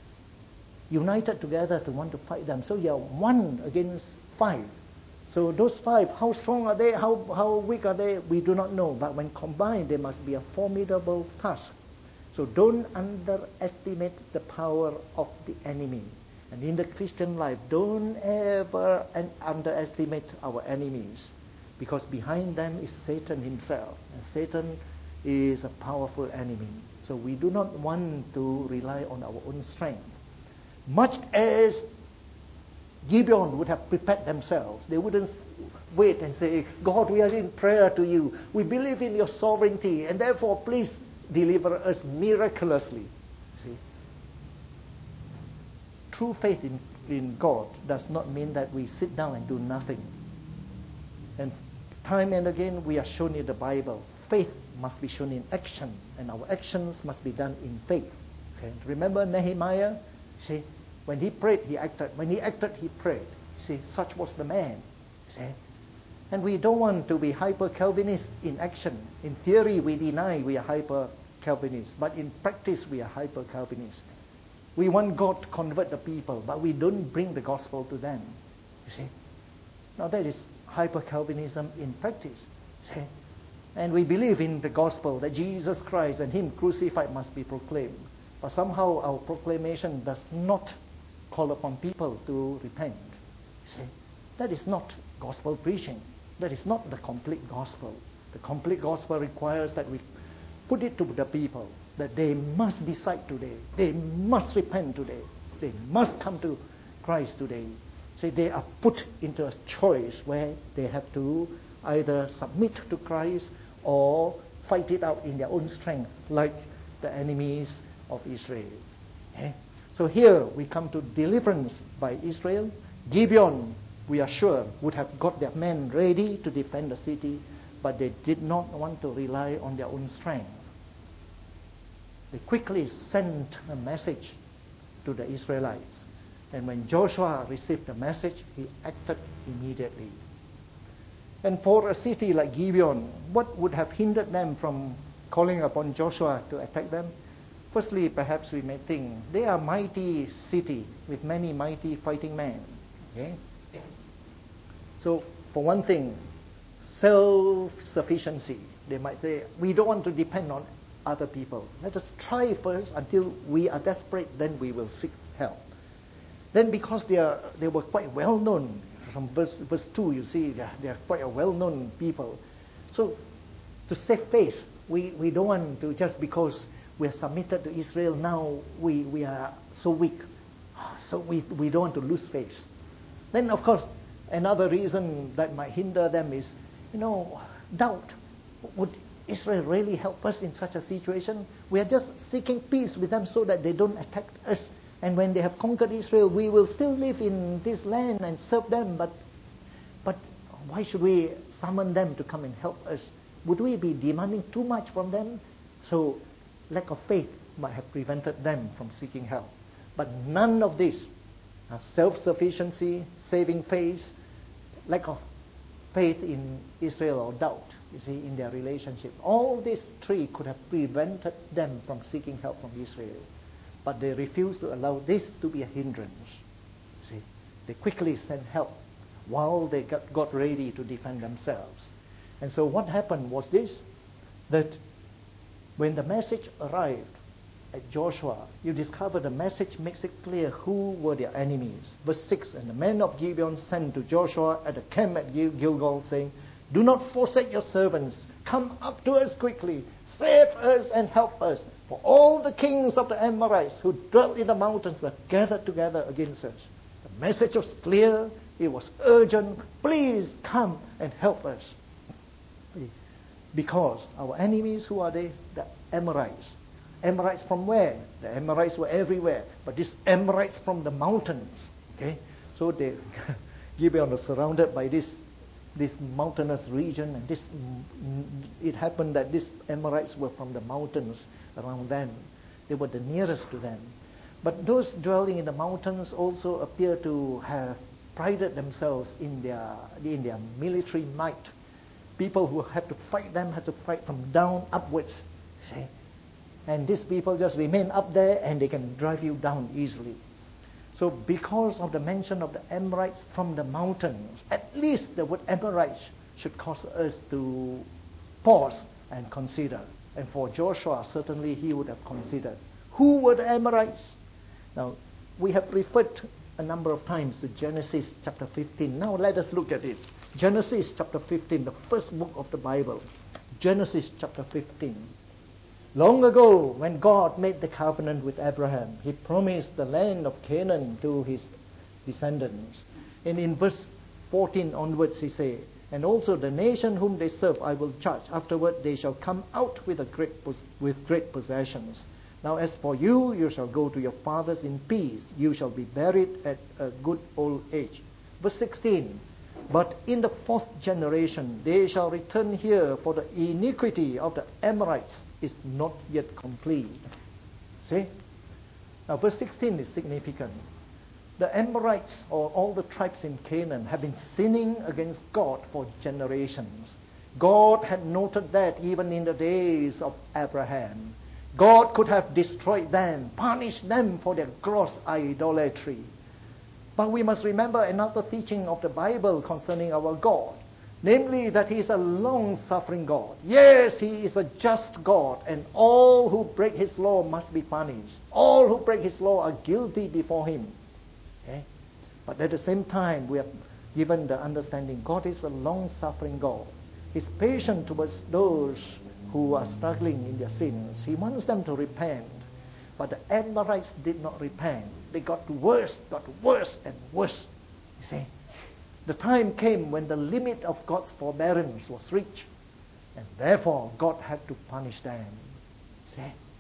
united together to want to fight them. So you are one against five. So those five, how strong are they? How how weak are they? We do not know. But when combined, they must be a formidable task. So don't underestimate the power of the enemy. And in the Christian life, don't ever underestimate our enemies, because behind them is Satan himself. And Satan is a powerful enemy. So we do not want to rely on our own strength. Much as Gibeon would have prepared themselves. They wouldn't wait and say, God, we are in prayer to you. We believe in your sovereignty, and therefore please deliver us miraculously. See? True faith in, in God does not mean that we sit down and do nothing. And time and again we are shown in the Bible, faith must be shown in action, and our actions must be done in faith. Okay? Remember Nehemiah? See? When he prayed, he acted. When he acted, he prayed. See, such was the man. See? And we don't want to be hyper-Calvinist in action. In theory, we deny we are hyper-Calvinist. But in practice, we are hyper-Calvinist. We want God to convert the people, but we don't bring the gospel to them. You see? Now that is hyper-Calvinism in practice. See? And we believe in the gospel that Jesus Christ and Him crucified must be proclaimed. But somehow our proclamation does not call upon people to repent. See, that is not gospel preaching. That is not the complete gospel. The complete gospel requires that we put it to the people, that they must decide today. They must repent today. They must come to Christ today. See, they are put into a choice where they have to either submit to Christ or fight it out in their own strength, like the enemies of Israel. Okay? So here we come to deliverance by Israel. Gibeon, we are sure, would have got their men ready to defend the city, but they did not want to rely on their own strength. They quickly sent a message to the Israelites. And when Joshua received the message, he acted immediately. And for a city like Gibeon, what would have hindered them from calling upon Joshua to attack them? Firstly, perhaps we may think they are a mighty city with many mighty fighting men. Okay? So, for one thing, self-sufficiency. They might say, we don't want to depend on other people. Let us try first until we are desperate, then we will seek help. Then because they are they were quite well known, from verse, verse two you see they are, they are quite a well-known people. So to save face, we, we don't want to, just because we are submitted to Israel now, we, we are so weak. So we, we don't want to lose face. Then of course, another reason that might hinder them is, you know, doubt. Would Israel really help us in such a situation? We are just seeking peace with them so that they don't attack us. And when they have conquered Israel, we will still live in this land and serve them. But, but why should we summon them to come and help us? Would we be demanding too much from them? So lack of faith might have prevented them from seeking help. But none of this, uh, self-sufficiency, saving faith, lack of faith in Israel or doubt, you see, in their relationship, all these three could have prevented them from seeking help from Israel. But they refused to allow this to be a hindrance. See, they quickly sent help while they got, got ready to defend themselves. And so what happened was this, that when the message arrived at Joshua, you discover the message makes it clear who were their enemies. Verse six, and the men of Gibeon sent to Joshua at the camp at Gil- Gilgal, saying, do not forsake your servants. Come up to us quickly. Save us and help us. For all the kings of the Amorites who dwelt in the mountains are gathered together against us. The message was clear. It was urgent. Please come and help us. Because our enemies, who are they? The Amorites. Amorites from where? The Amorites were everywhere. But these Amorites from the mountains. Okay? So they, Gibeon was surrounded by this this mountainous region, and this it happened that these Amorites were from the mountains around them. They were the nearest to them. But those dwelling in the mountains also appear to have prided themselves in their in their military might. People who had to fight them had to fight from down upwards. See? And these people just remain up there and they can drive you down easily. So because of the mention of the Amorites from the mountains, at least the word Amorites should cause us to pause and consider. And for Joshua, certainly he would have considered. Who were the Amorites? Now, we have referred a number of times to Genesis chapter fifteen. Now let us look at it. Genesis chapter fifteen, the first book of the Bible. Genesis chapter fifteen. Long ago, when God made the covenant with Abraham, he promised the land of Canaan to his descendants. And in verse fourteen onwards, he says, and also the nation whom they serve I will judge. Afterward they shall come out with a great with great possessions. Now as for you, you shall go to your fathers in peace. You shall be buried at a good old age. Verse sixteen, but in the fourth generation they shall return here, for the iniquity of the Amorites is not yet complete. See? Now verse sixteen is significant. The Amorites, or all the tribes in Canaan, have been sinning against God for generations. God had noted that even in the days of Abraham. God could have destroyed them, punished them for their gross idolatry. But we must remember another teaching of the Bible concerning our God. namely that he is a long-suffering God. Yes, he is a just God, and all who break his law must be punished. All who break his law are guilty before him. Okay? But at the same time, we are given the understanding God is a long-suffering God. He's patient towards those who are struggling in their sins. He wants them to repent. But the Amorites did not repent. They got worse, got worse and worse. You see, the time came when the limit of God's forbearance was reached, and therefore God had to punish them. See?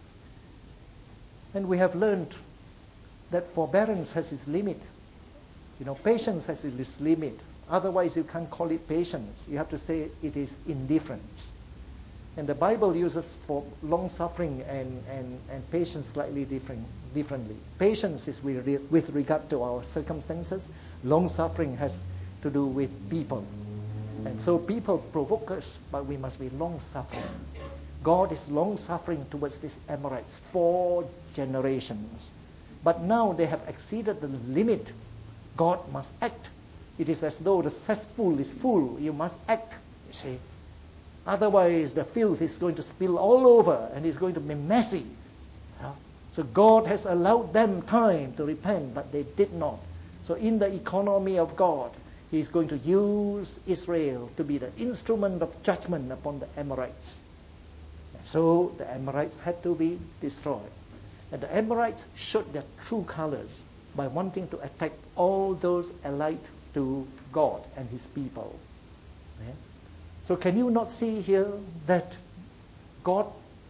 And we have learned that forbearance has its limit. You know, patience has its limit. Otherwise, you can't call it patience. You have to say it is indifference. And the Bible uses for long-suffering and, and, and patience slightly different, differently. Patience is with, with regard to our circumstances. Long-suffering has to do with people. And so people provoke us, but we must be long-suffering. God is long-suffering towards these Amorites, four generations. But now they have exceeded the limit. God must act. It is as though the cesspool is full. You must act, you see. Otherwise, the filth is going to spill all over and it's going to be messy. Yeah? So God has allowed them time to repent, but they did not. So in the economy of God, He's going to use Israel to be the instrument of judgment upon the Amorites. And so the Amorites had to be destroyed. And the Amorites showed their true colors by wanting to attack all those allied to God and His people. Yeah? So can you not see here that God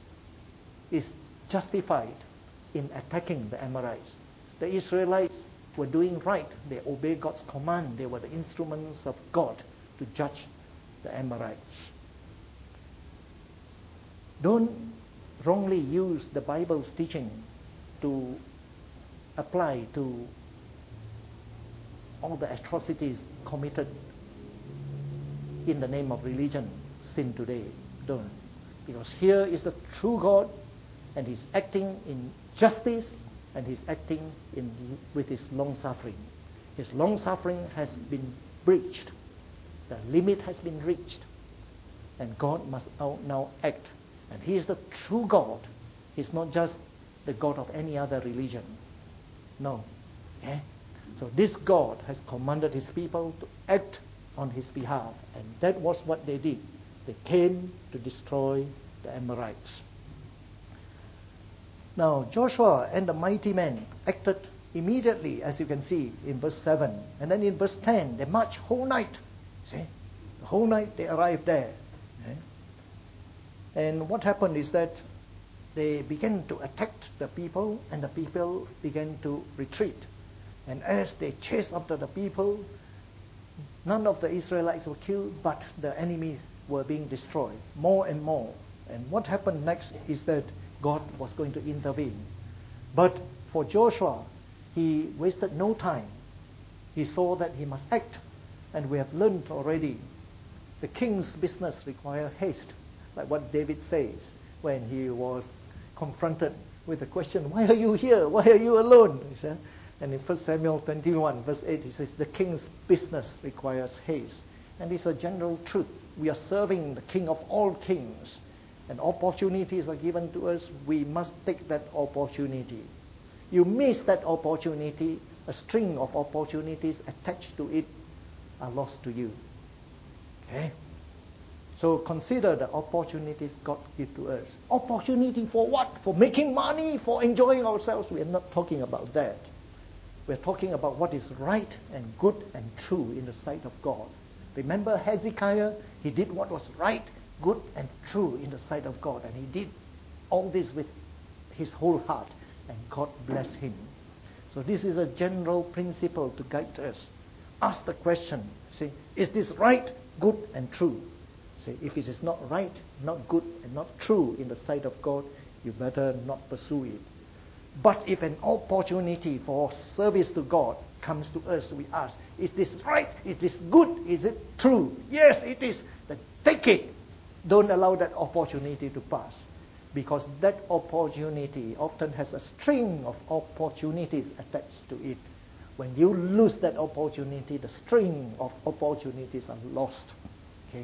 is justified in attacking the Amorites? The Israelites were doing right. They obeyed God's command. They were the instruments of God to judge the Amorites. Don't wrongly use the Bible's teaching to apply to all the atrocities committed in the name of religion, sin today. Don't. Because here is the true God, and He's acting in justice, and He's acting in with His long-suffering. His long-suffering has been breached. The limit has been reached. And God must now act. And He is the true God. He's not just the God of any other religion. No. Okay? So this God has commanded His people to act on His behalf. And that was what they did. They came to destroy the Amorites. Now Joshua and the mighty men acted immediately, as you can see in verse seven. And then in verse ten, they marched whole night. See? The whole night they arrived there. Okay? And what happened is that they began to attack the people, and the people began to retreat. And as they chased after the people, none of the Israelites were killed, but the enemies were being destroyed more and more. And what happened next is that God was going to intervene. But for Joshua, he wasted no time. He saw that he must act. And we have learned already, the king's business requires haste. Like what David says when he was confronted with the question, why are you here? Why are you alone? He said, and in First Samuel twenty-one, verse eight, he says, the king's business requires haste. And it's a general truth. We are serving the King of all kings. And opportunities are given to us. We must take that opportunity. You miss that opportunity, a string of opportunities attached to it are lost to you. Okay? So consider the opportunities God gives to us. Opportunity for what? For making money, for enjoying ourselves. We are not talking about that. We're talking about what is right and good and true in the sight of God. Remember Hezekiah? He did what was right, good and true in the sight of God. And he did all this with his whole heart. And God blessed him. So this is a general principle to guide us. Ask the question, see, is this right, good and true? See, if it is not right, not good and not true in the sight of God, you better not pursue it. But if an opportunity for service to God comes to us, we ask, is this right? Is this good? Is it true? Yes, it is. Then take it. Don't allow that opportunity to pass. Because that opportunity often has a string of opportunities attached to it. When you lose that opportunity, the string of opportunities are lost.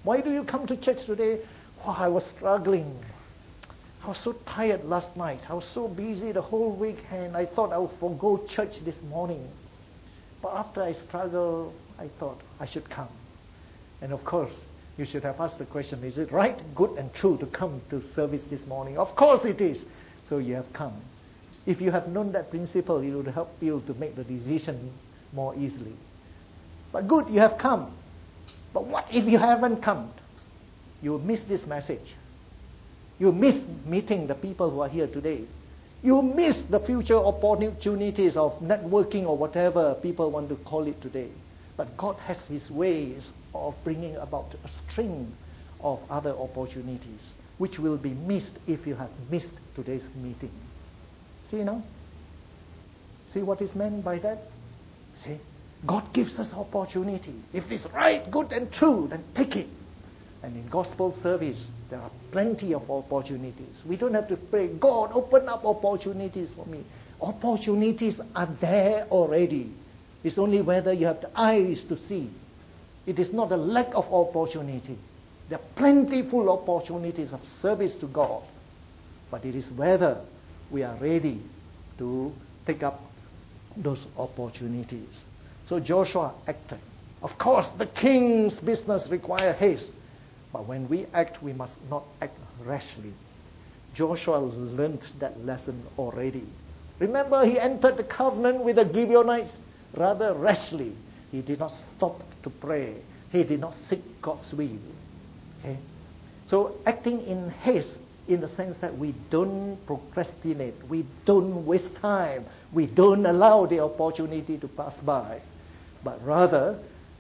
Why do you come to church today? Oh, I was struggling. I was so tired last night. I was so busy the whole week, and I thought I would forego church this morning. But after I struggled, I thought I should come. And of course, you should have asked the question, is it right, good, and true to come to service this morning? Of course it is. So you have come. If you have known that principle, it would help you to make the decision more easily. But good, you have come. But what if you haven't come? You'll miss this message. You'll miss meeting the people who are here today. You'll miss the future opportunities of networking or whatever people want to call it today. But God has His ways of bringing about a string of other opportunities, which will be missed if you have missed today's meeting. See now? See what is meant by that? See? God gives us opportunity. If it's right, good, and true, then take it. And in gospel service, there are plenty of opportunities. We don't have to pray, God, open up opportunities for me. Opportunities are there already. It's only whether you have the eyes to see. It is not a lack of opportunity. There are plentiful opportunities of service to God. But it is whether we are ready to take up those opportunities. So Joshua acted. Of course, the king's business requires haste. But when we act, we must not act rashly. Joshua learned that lesson already. Remember, he entered the covenant with the Gibeonites rather rashly. He did not stop to pray. He did not seek God's will. Okay? So acting in haste, in the sense that we don't procrastinate, we don't waste time, we don't allow the opportunity to pass by, but rather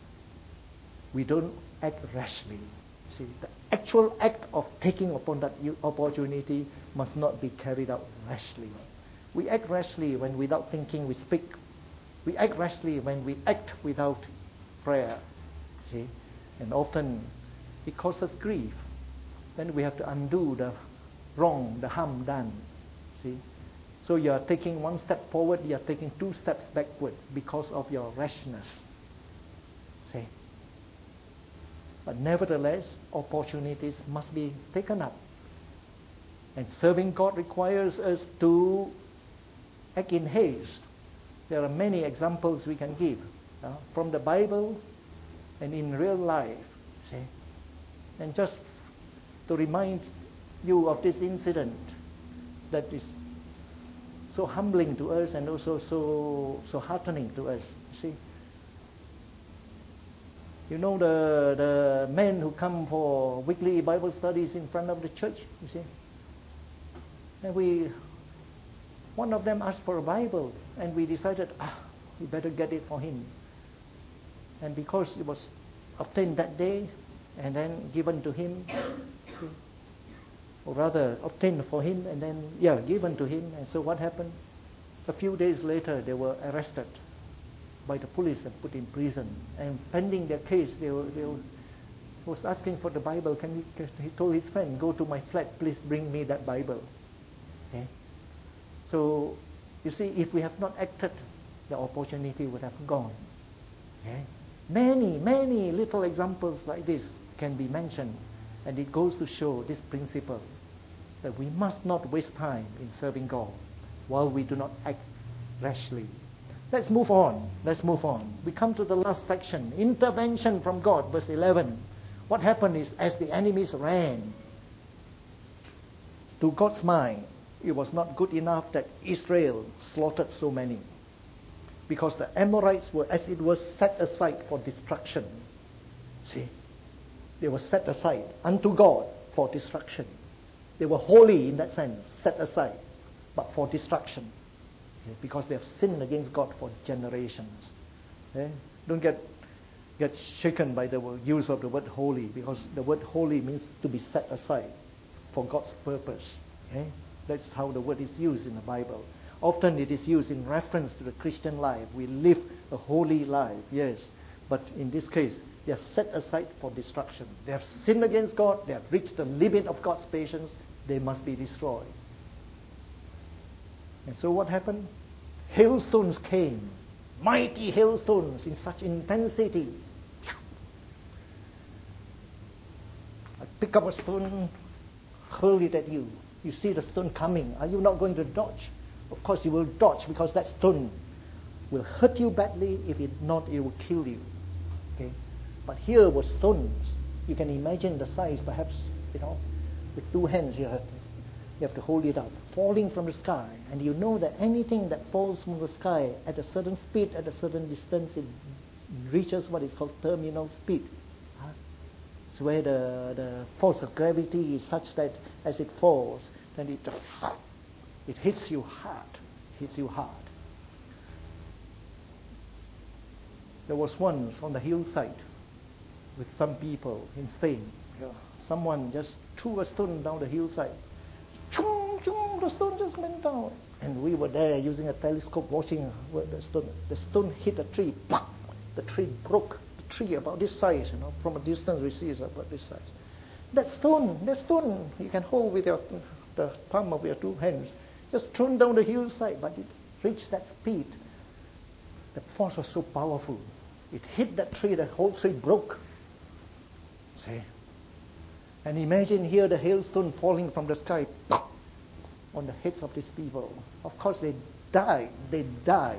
we don't act rashly. See, the actual act of taking upon that opportunity must not be carried out rashly. We act rashly when without thinking we speak. We act rashly when we act without prayer. See, and often it causes grief. Then we have to undo the wrong, the harm done. See, so you are taking one step forward, you are taking two steps backward because of your rashness. See. But nevertheless, opportunities must be taken up. And serving God requires us to act in haste. There are many examples we can give uh, from the Bible and in real life. See? And just to remind you of this incident that is so humbling to us and also so so heartening to us. See? You know the the men who come for weekly Bible studies in front of the church, you see. And we, one of them asked for a Bible, and we decided, ah, we better get it for him. And because it was obtained that day, and then given to him, see, or rather obtained for him, and then, yeah, given to him. And so what happened? A few days later, they were arrested by the police and put in prison. And pending their case, they were, they were was asking for the Bible. Can he, he told his friend, go to my flat, please bring me that Bible. Okay? So, you see, if we have not acted, the opportunity would have gone. Okay? Many, many little examples like this can be mentioned. And it goes to show this principle that we must not waste time in serving God while we do not act rashly. Let's move on. Let's move on. We come to the last section. Intervention from God, verse eleven. What happened is, as the enemies ran, to God's mind, it was not good enough that Israel slaughtered so many. Because the Amorites were, as it was, set aside for destruction. See? They were set aside unto God for destruction. They were holy in that sense, set aside, but for destruction. Okay? Because they have sinned against God for generations. Okay? Don't get get shaken by the use of the word holy, because the word holy means to be set aside for God's purpose. Okay? That's how the word is used in the Bible. Often it is used in reference to the Christian life. We live a holy life, yes. But in this case, they are set aside for destruction. They have sinned against God. They have reached the limit of God's patience. They must be destroyed. And so what happened? Hailstones came. Mighty hailstones in such intensity. pick up a stone, hurl it at you. You see the stone coming. Are you not going to dodge? Of course you will dodge, because that stone will hurt you badly. If it not, it will kill you. Okay? But here were stones. You can imagine the size, perhaps, you know, with two hands you have to, you have to hold it up, falling from the sky. And you know that anything that falls from the sky at a certain speed, at a certain distance, it reaches what is called terminal speed. Huh? It's where the, the force of gravity is such that as it falls, then it it hits you hard, hits you hard. There was once on the hillside with some people in Spain. Yeah. Someone just threw a stone down the hillside. Chung, chung, the stone just went down. And we were there using a telescope watching the stone. The stone hit a tree. The tree broke. The tree about this size, you know. From a distance we see it's about this size. That stone, that stone you can hold with your the palm of your two hands. Just thrown down the hillside, but it reached that speed. The force was so powerful. It hit that tree, the whole tree broke. See? And imagine here the hailstone falling from the sky on the heads of these people. Of course they died. They died.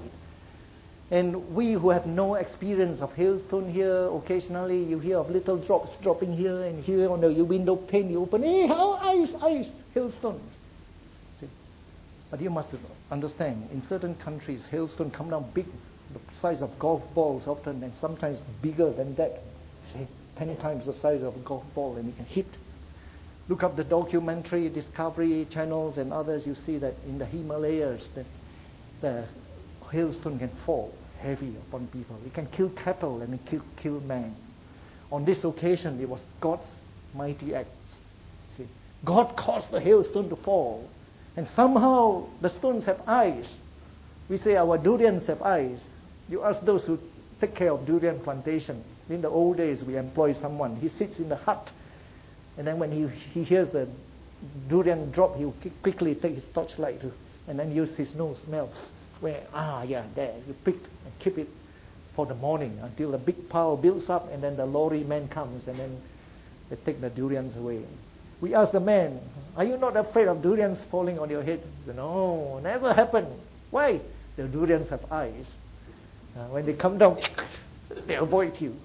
And we who have no experience of hailstone here, occasionally you hear of little drops dropping here and here on the window pane. You open, hey, how ice, ice, hailstone. See? But you must understand, in certain countries, hailstone come down big, the size of golf balls often, and sometimes bigger than that. See? Ten times the size of a golf ball, and it can hit. Look up the documentary, Discovery channels and others, you see that in the Himalayas, the, the hailstone can fall heavy upon people. It can kill cattle and it kill, kill man. On this occasion, it was God's mighty act. See, God caused the hailstone to fall. And somehow the stones have eyes. We say our durians have eyes. You ask those who take care of durian plantation. In the old days, we employ someone. He sits in the hut. And then when he, he hears the durian drop, he'll quickly take his torchlight to, and then use his nose smell. Where, ah, yeah, there. You pick and keep it for the morning until the big pile builds up, and then the lorry man comes, and then they take the durians away. We ask the man, are you not afraid of durians falling on your head? He said, no, never happened. Why? The durians have eyes. Uh, when they come down, they avoid you.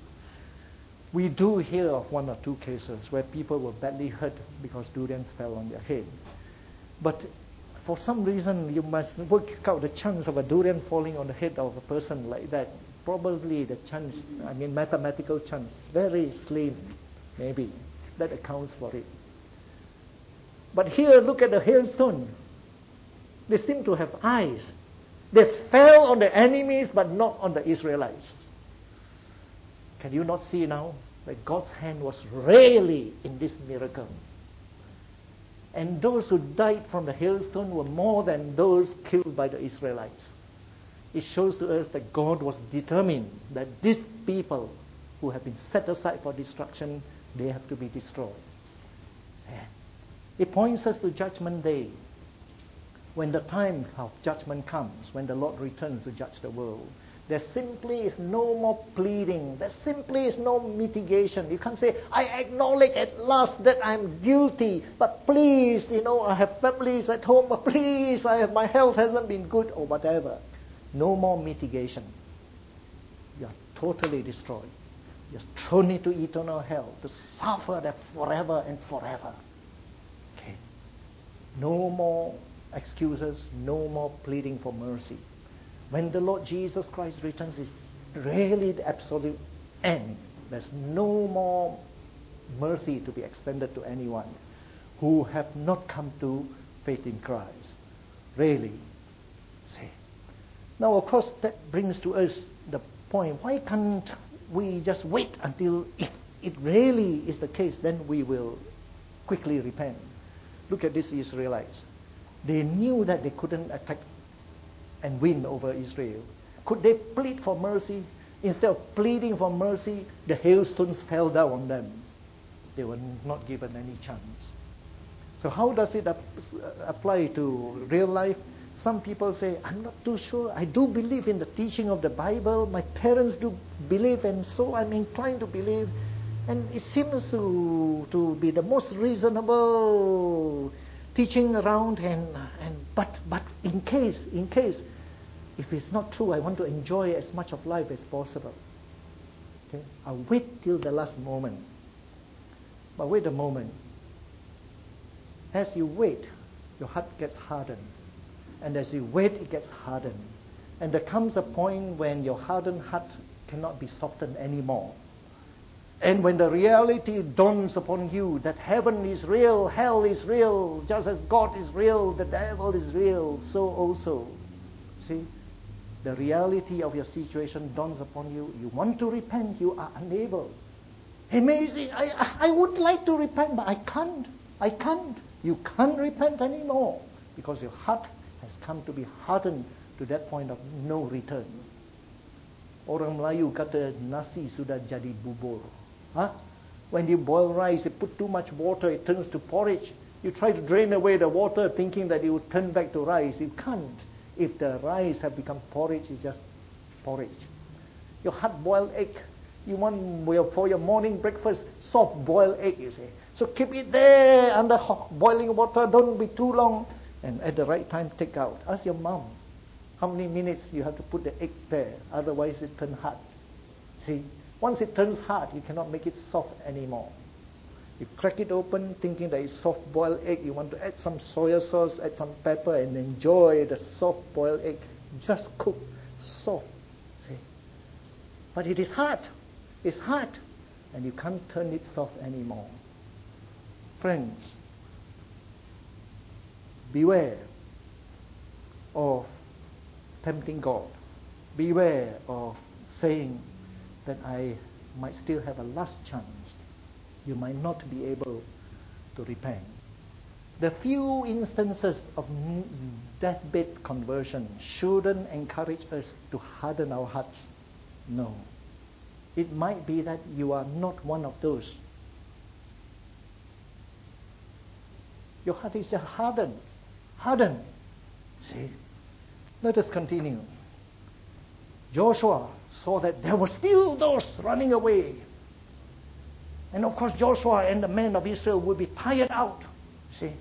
We do hear of one or two cases where people were badly hurt because durians fell on their head. But for some reason, you must work out the chance of a durian falling on the head of a person like that. Probably the chance, I mean mathematical chance, very slim, maybe. That accounts for it. But here, look at the hailstone. They seem to have eyes. They fell on the enemies, but not on the Israelites. Can you not see now that God's hand was really in this miracle? And those who died from the hailstone were more than those killed by the Israelites. It shows to us that God was determined that these people who have been set aside for destruction, they have to be destroyed. It points us to Judgment Day. When the time of judgment comes, when the Lord returns to judge the world, there simply is no more pleading. There simply is no mitigation. You can't say, I acknowledge at last that I'm guilty, but please, you know, I have families at home, but please, I have, my health hasn't been good, or whatever. No more mitigation. You are totally destroyed. You're thrown into eternal hell to suffer that forever and forever. Okay. No more excuses, no more pleading for mercy. When the Lord Jesus Christ returns, it's really the absolute end. There's no more mercy to be extended to anyone who have not come to faith in Christ. Really. See. Now, of course, that brings to us the point, why can't we just wait until if it really is the case, then we will quickly repent? Look at these Israelites. They knew that they couldn't attack and win over Israel. Could they plead for mercy? Instead of pleading for mercy, the hailstones fell down on them. They were not given any chance. So how does it ap- apply to real life? Some people say, I'm not too sure. I do believe in the teaching of the Bible. My parents do believe, and so I'm inclined to believe. And it seems to, to be the most reasonable teaching around, and, and but but in case, in case, if it's not true, I want to enjoy as much of life as possible. Okay? I'll wait till the last moment. But wait a moment. As you wait, your heart gets hardened. And as you wait, it gets hardened. And there comes a point when your hardened heart cannot be softened anymore. And when the reality dawns upon you that heaven is real, hell is real, just as God is real, the devil is real, so also. See, the reality of your situation dawns upon you. You want to repent, you are unable. Amazing. I, I would like to repent, but I can't. I can't. You can't repent anymore because your heart has come to be hardened to that point of no return. Orang Melayu kata nasi sudah jadi bubur. Huh? When you boil rice, you put too much water, it turns to porridge. You try to drain away the water thinking that it will turn back to rice. You can't. If the rice have become porridge, it's just porridge. Your hard-boiled egg, you want for your morning breakfast, soft-boiled egg, you say. So keep it there under hot boiling water, don't be too long. And at the right time, take out. Ask your mom how many minutes you have to put the egg there, otherwise it turns hard. See? Once it turns hard, you cannot make it soft anymore. You crack it open thinking that it's soft-boiled egg. You want to add some soy sauce, add some pepper, and enjoy the soft-boiled egg. Just cook soft. See? But it is hard. It's hard. And you can't turn it soft anymore. Friends, beware of tempting God. Beware of saying that I might still have a last chance. You might not be able to repent. The few instances of deathbed conversion shouldn't encourage us to harden our hearts. No. It might be that you are not one of those. Your heart is just hardened. Hardened. See? Let us continue. Joshua saw that there were still those running away. And of course Joshua and the men of Israel would be tired out. See?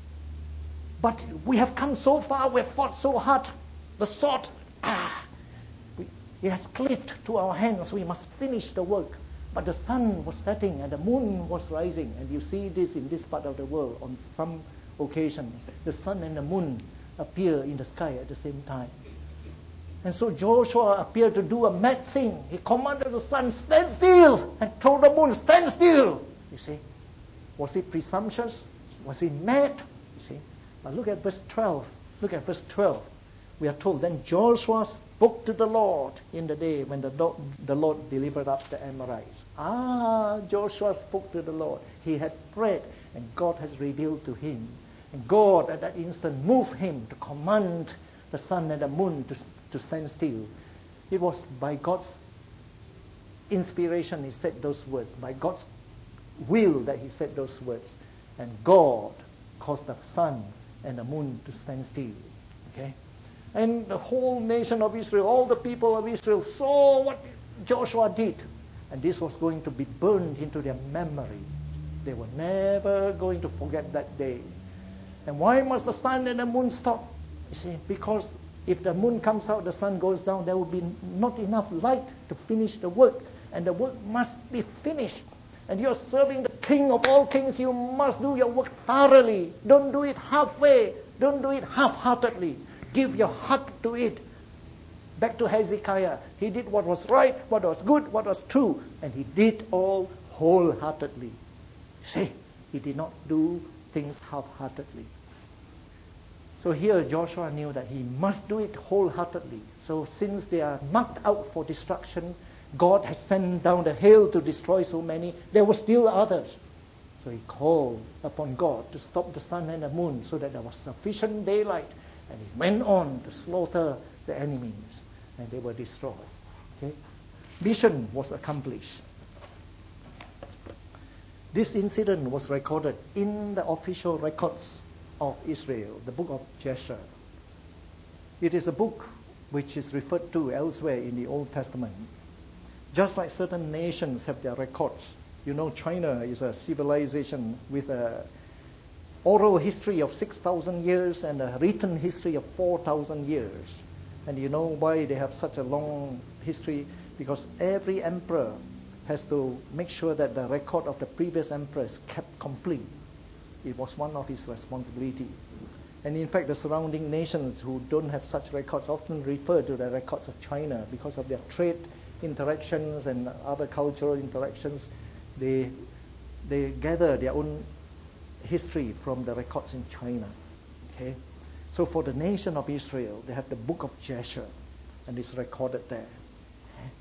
But we have come so far, we have fought so hard. The sword, ah, we, it has cleaved to our hands. We must finish the work. But the sun was setting and the moon was rising. And you see this in this part of the world on some occasions. The sun and the moon appear in the sky at the same time. And so Joshua appeared to do a mad thing. He commanded the sun, stand still, and told the moon, stand still. You see, was he presumptuous? Was he mad? You see, but look at verse twelve. Look at verse twelve. We are told, then Joshua spoke to the Lord in the day when the Lord, the Lord delivered up the Amorites. Ah, Joshua spoke to the Lord. He had prayed, and God has revealed to him. And God at that instant moved him to command the sun and the moon to to stand still. It was by God's inspiration he said those words, by God's will that he said those words. And God caused the sun and the moon to stand still. Okay? And the whole nation of Israel, all the people of Israel saw what Joshua did. And this was going to be burned into their memory. They were never going to forget that day. And why must the sun and the moon stop? You see, because if the moon comes out, the sun goes down, there will be not enough light to finish the work. And the work must be finished. And you're serving the King of all kings. You must do your work thoroughly. Don't do it halfway. Don't do it half-heartedly. Give your heart to it. Back to Hezekiah. He did what was right, what was good, what was true. And he did all wholeheartedly. See, he did not do things half-heartedly. So here Joshua knew that he must do it wholeheartedly. So since they are marked out for destruction, God has sent down the hail to destroy so many. There were still others. So he called upon God to stop the sun and the moon so that there was sufficient daylight. And he went on to slaughter the enemies. And they were destroyed. Okay? Mission was accomplished. This incident was recorded in the official records of Israel, the book of Jasher. It is a book which is referred to elsewhere in the Old Testament. Just like certain nations have their records You know, China is a civilization with a oral history of six thousand years and a written history of four thousand years. And you know why they have such a long history? Because every emperor has to make sure that the record of the previous emperor is kept complete. It was one of his responsibility. And in fact, the surrounding nations who don't have such records often refer to the records of China because of their trade interactions and other cultural interactions. They, they gather their own history from the records in China. Okay? So for the nation of Israel, they have the book of Jasher, and it's recorded there. Okay?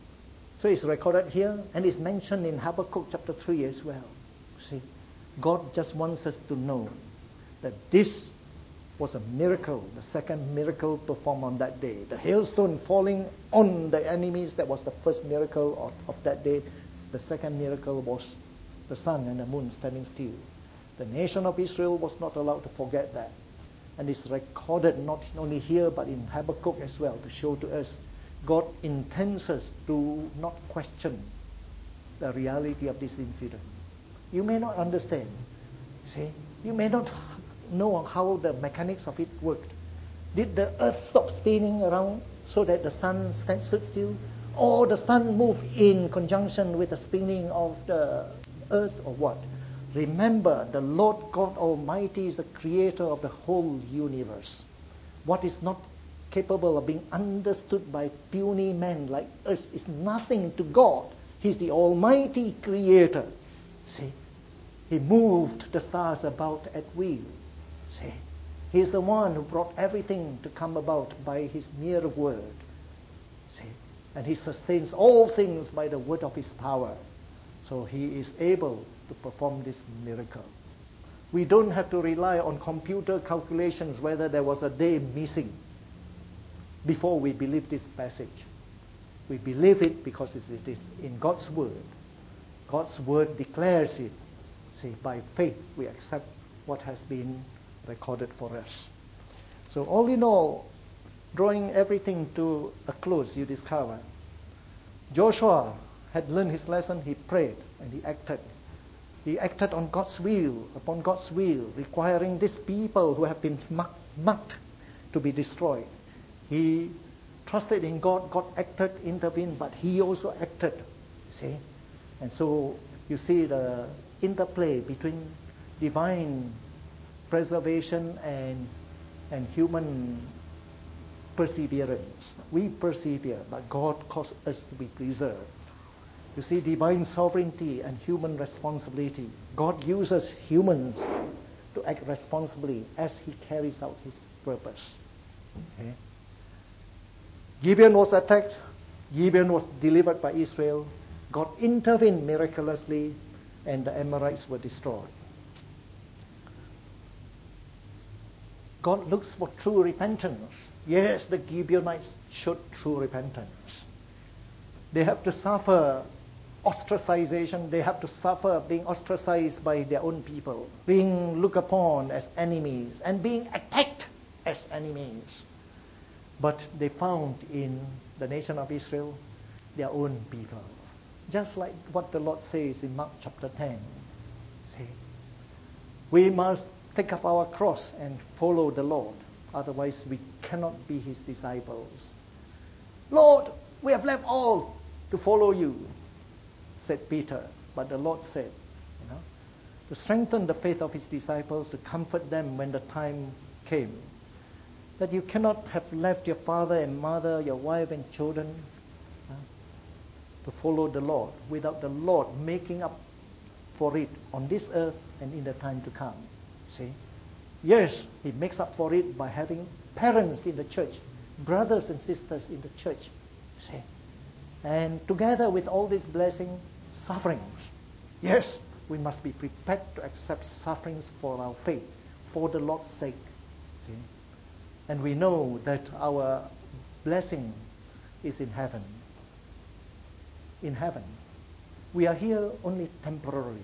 So it's recorded here, and it's mentioned in Habakkuk chapter three as well. See, God just wants us to know that this was a miracle, the second miracle performed on that day. The hailstone falling on the enemies, that was the first miracle of, of that day. The second miracle was the sun and the moon standing still. The nation of Israel was not allowed to forget that. And it's recorded not only here but in Habakkuk as well to show to us God intends us to not question the reality of this incident. You may not understand. See, you may not know how the mechanics of it worked. Did the earth stop spinning around so that the sun stood still? Or the sun moved in conjunction with the spinning of the earth, or what? Remember, the Lord God Almighty is the creator of the whole universe. What is not capable of being understood by puny men like us is nothing to God. He's the Almighty Creator. See, He moved the stars about at will. See, He's the one who brought everything to come about by His mere word. See, and He sustains all things by the word of His power. So He is able to perform this miracle. We don't have to rely on computer calculations whether there was a day missing before we believe this passage. We believe it because it is in God's word. God's word declares it. See, by faith we accept what has been recorded for us. So all in all, drawing everything to a close, you discover Joshua had learned his lesson. He prayed and he acted. He acted on God's will, upon God's will, requiring these people who have been marked, marked to be destroyed. He trusted in God. God acted, intervened, but he also acted. See? And so you see the interplay between divine preservation and, and human perseverance. We persevere, but God caused us to be preserved. You see, divine sovereignty and human responsibility. God uses humans to act responsibly as He carries out His purpose. Okay? Gibeon was attacked. Gibeon was delivered by Israel. God intervened miraculously, and the Amorites were destroyed. God looks for true repentance. Yes, the Gibeonites showed true repentance. They have to suffer ostracization. They have to suffer being ostracized by their own people, being looked upon as enemies, and being attacked as enemies. But they found in the nation of Israel their own people. Just like what the Lord says in Mark chapter ten. See, we must take up our cross and follow the Lord. Otherwise, we cannot be His disciples. Lord, we have left all to follow you, said Peter. But the Lord said, you know, to strengthen the faith of His disciples, to comfort them when the time came, that you cannot have left your father and mother, your wife and children, uh, to follow the Lord without the Lord making up for it on this earth and in the time to come. See? Yes, He makes up for it by having parents in the church, brothers and sisters in the church. See? And together with all these blessings, sufferings. Yes, we must be prepared to accept sufferings for our faith, for the Lord's sake. See? And we know that our blessing is in heaven. In heaven. We are here only temporarily.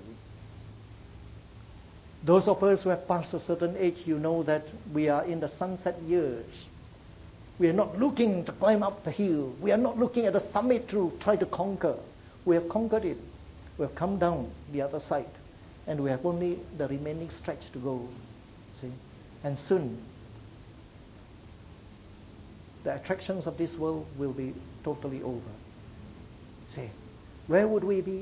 Those of us who have passed a certain age, you know that we are in the sunset years. We are not looking to climb up the hill. We are not looking at the summit to try to conquer. We have conquered it. We have come down the other side, and we have only the remaining stretch to go. See? And soon, the attractions of this world will be totally over. See? Where would we be?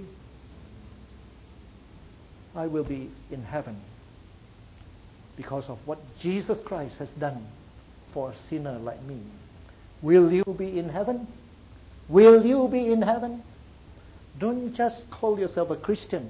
I will be in heaven because of what Jesus Christ has done for a sinner like me. Will you be in heaven? Will you be in heaven? Don't just call yourself a Christian.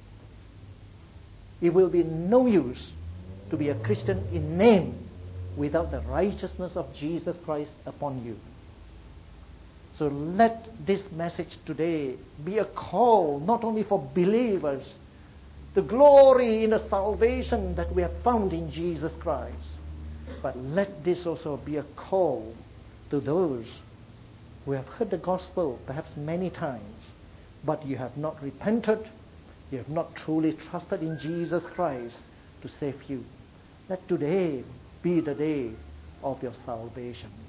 It will be no use to be a Christian in name without the righteousness of Jesus Christ upon you. So let this message today be a call not only for believers, the glory in the salvation that we have found in Jesus Christ, but let this also be a call to those who have heard the gospel perhaps many times, but you have not repented, you have not truly trusted in Jesus Christ to save you. Let today be the day of your salvation.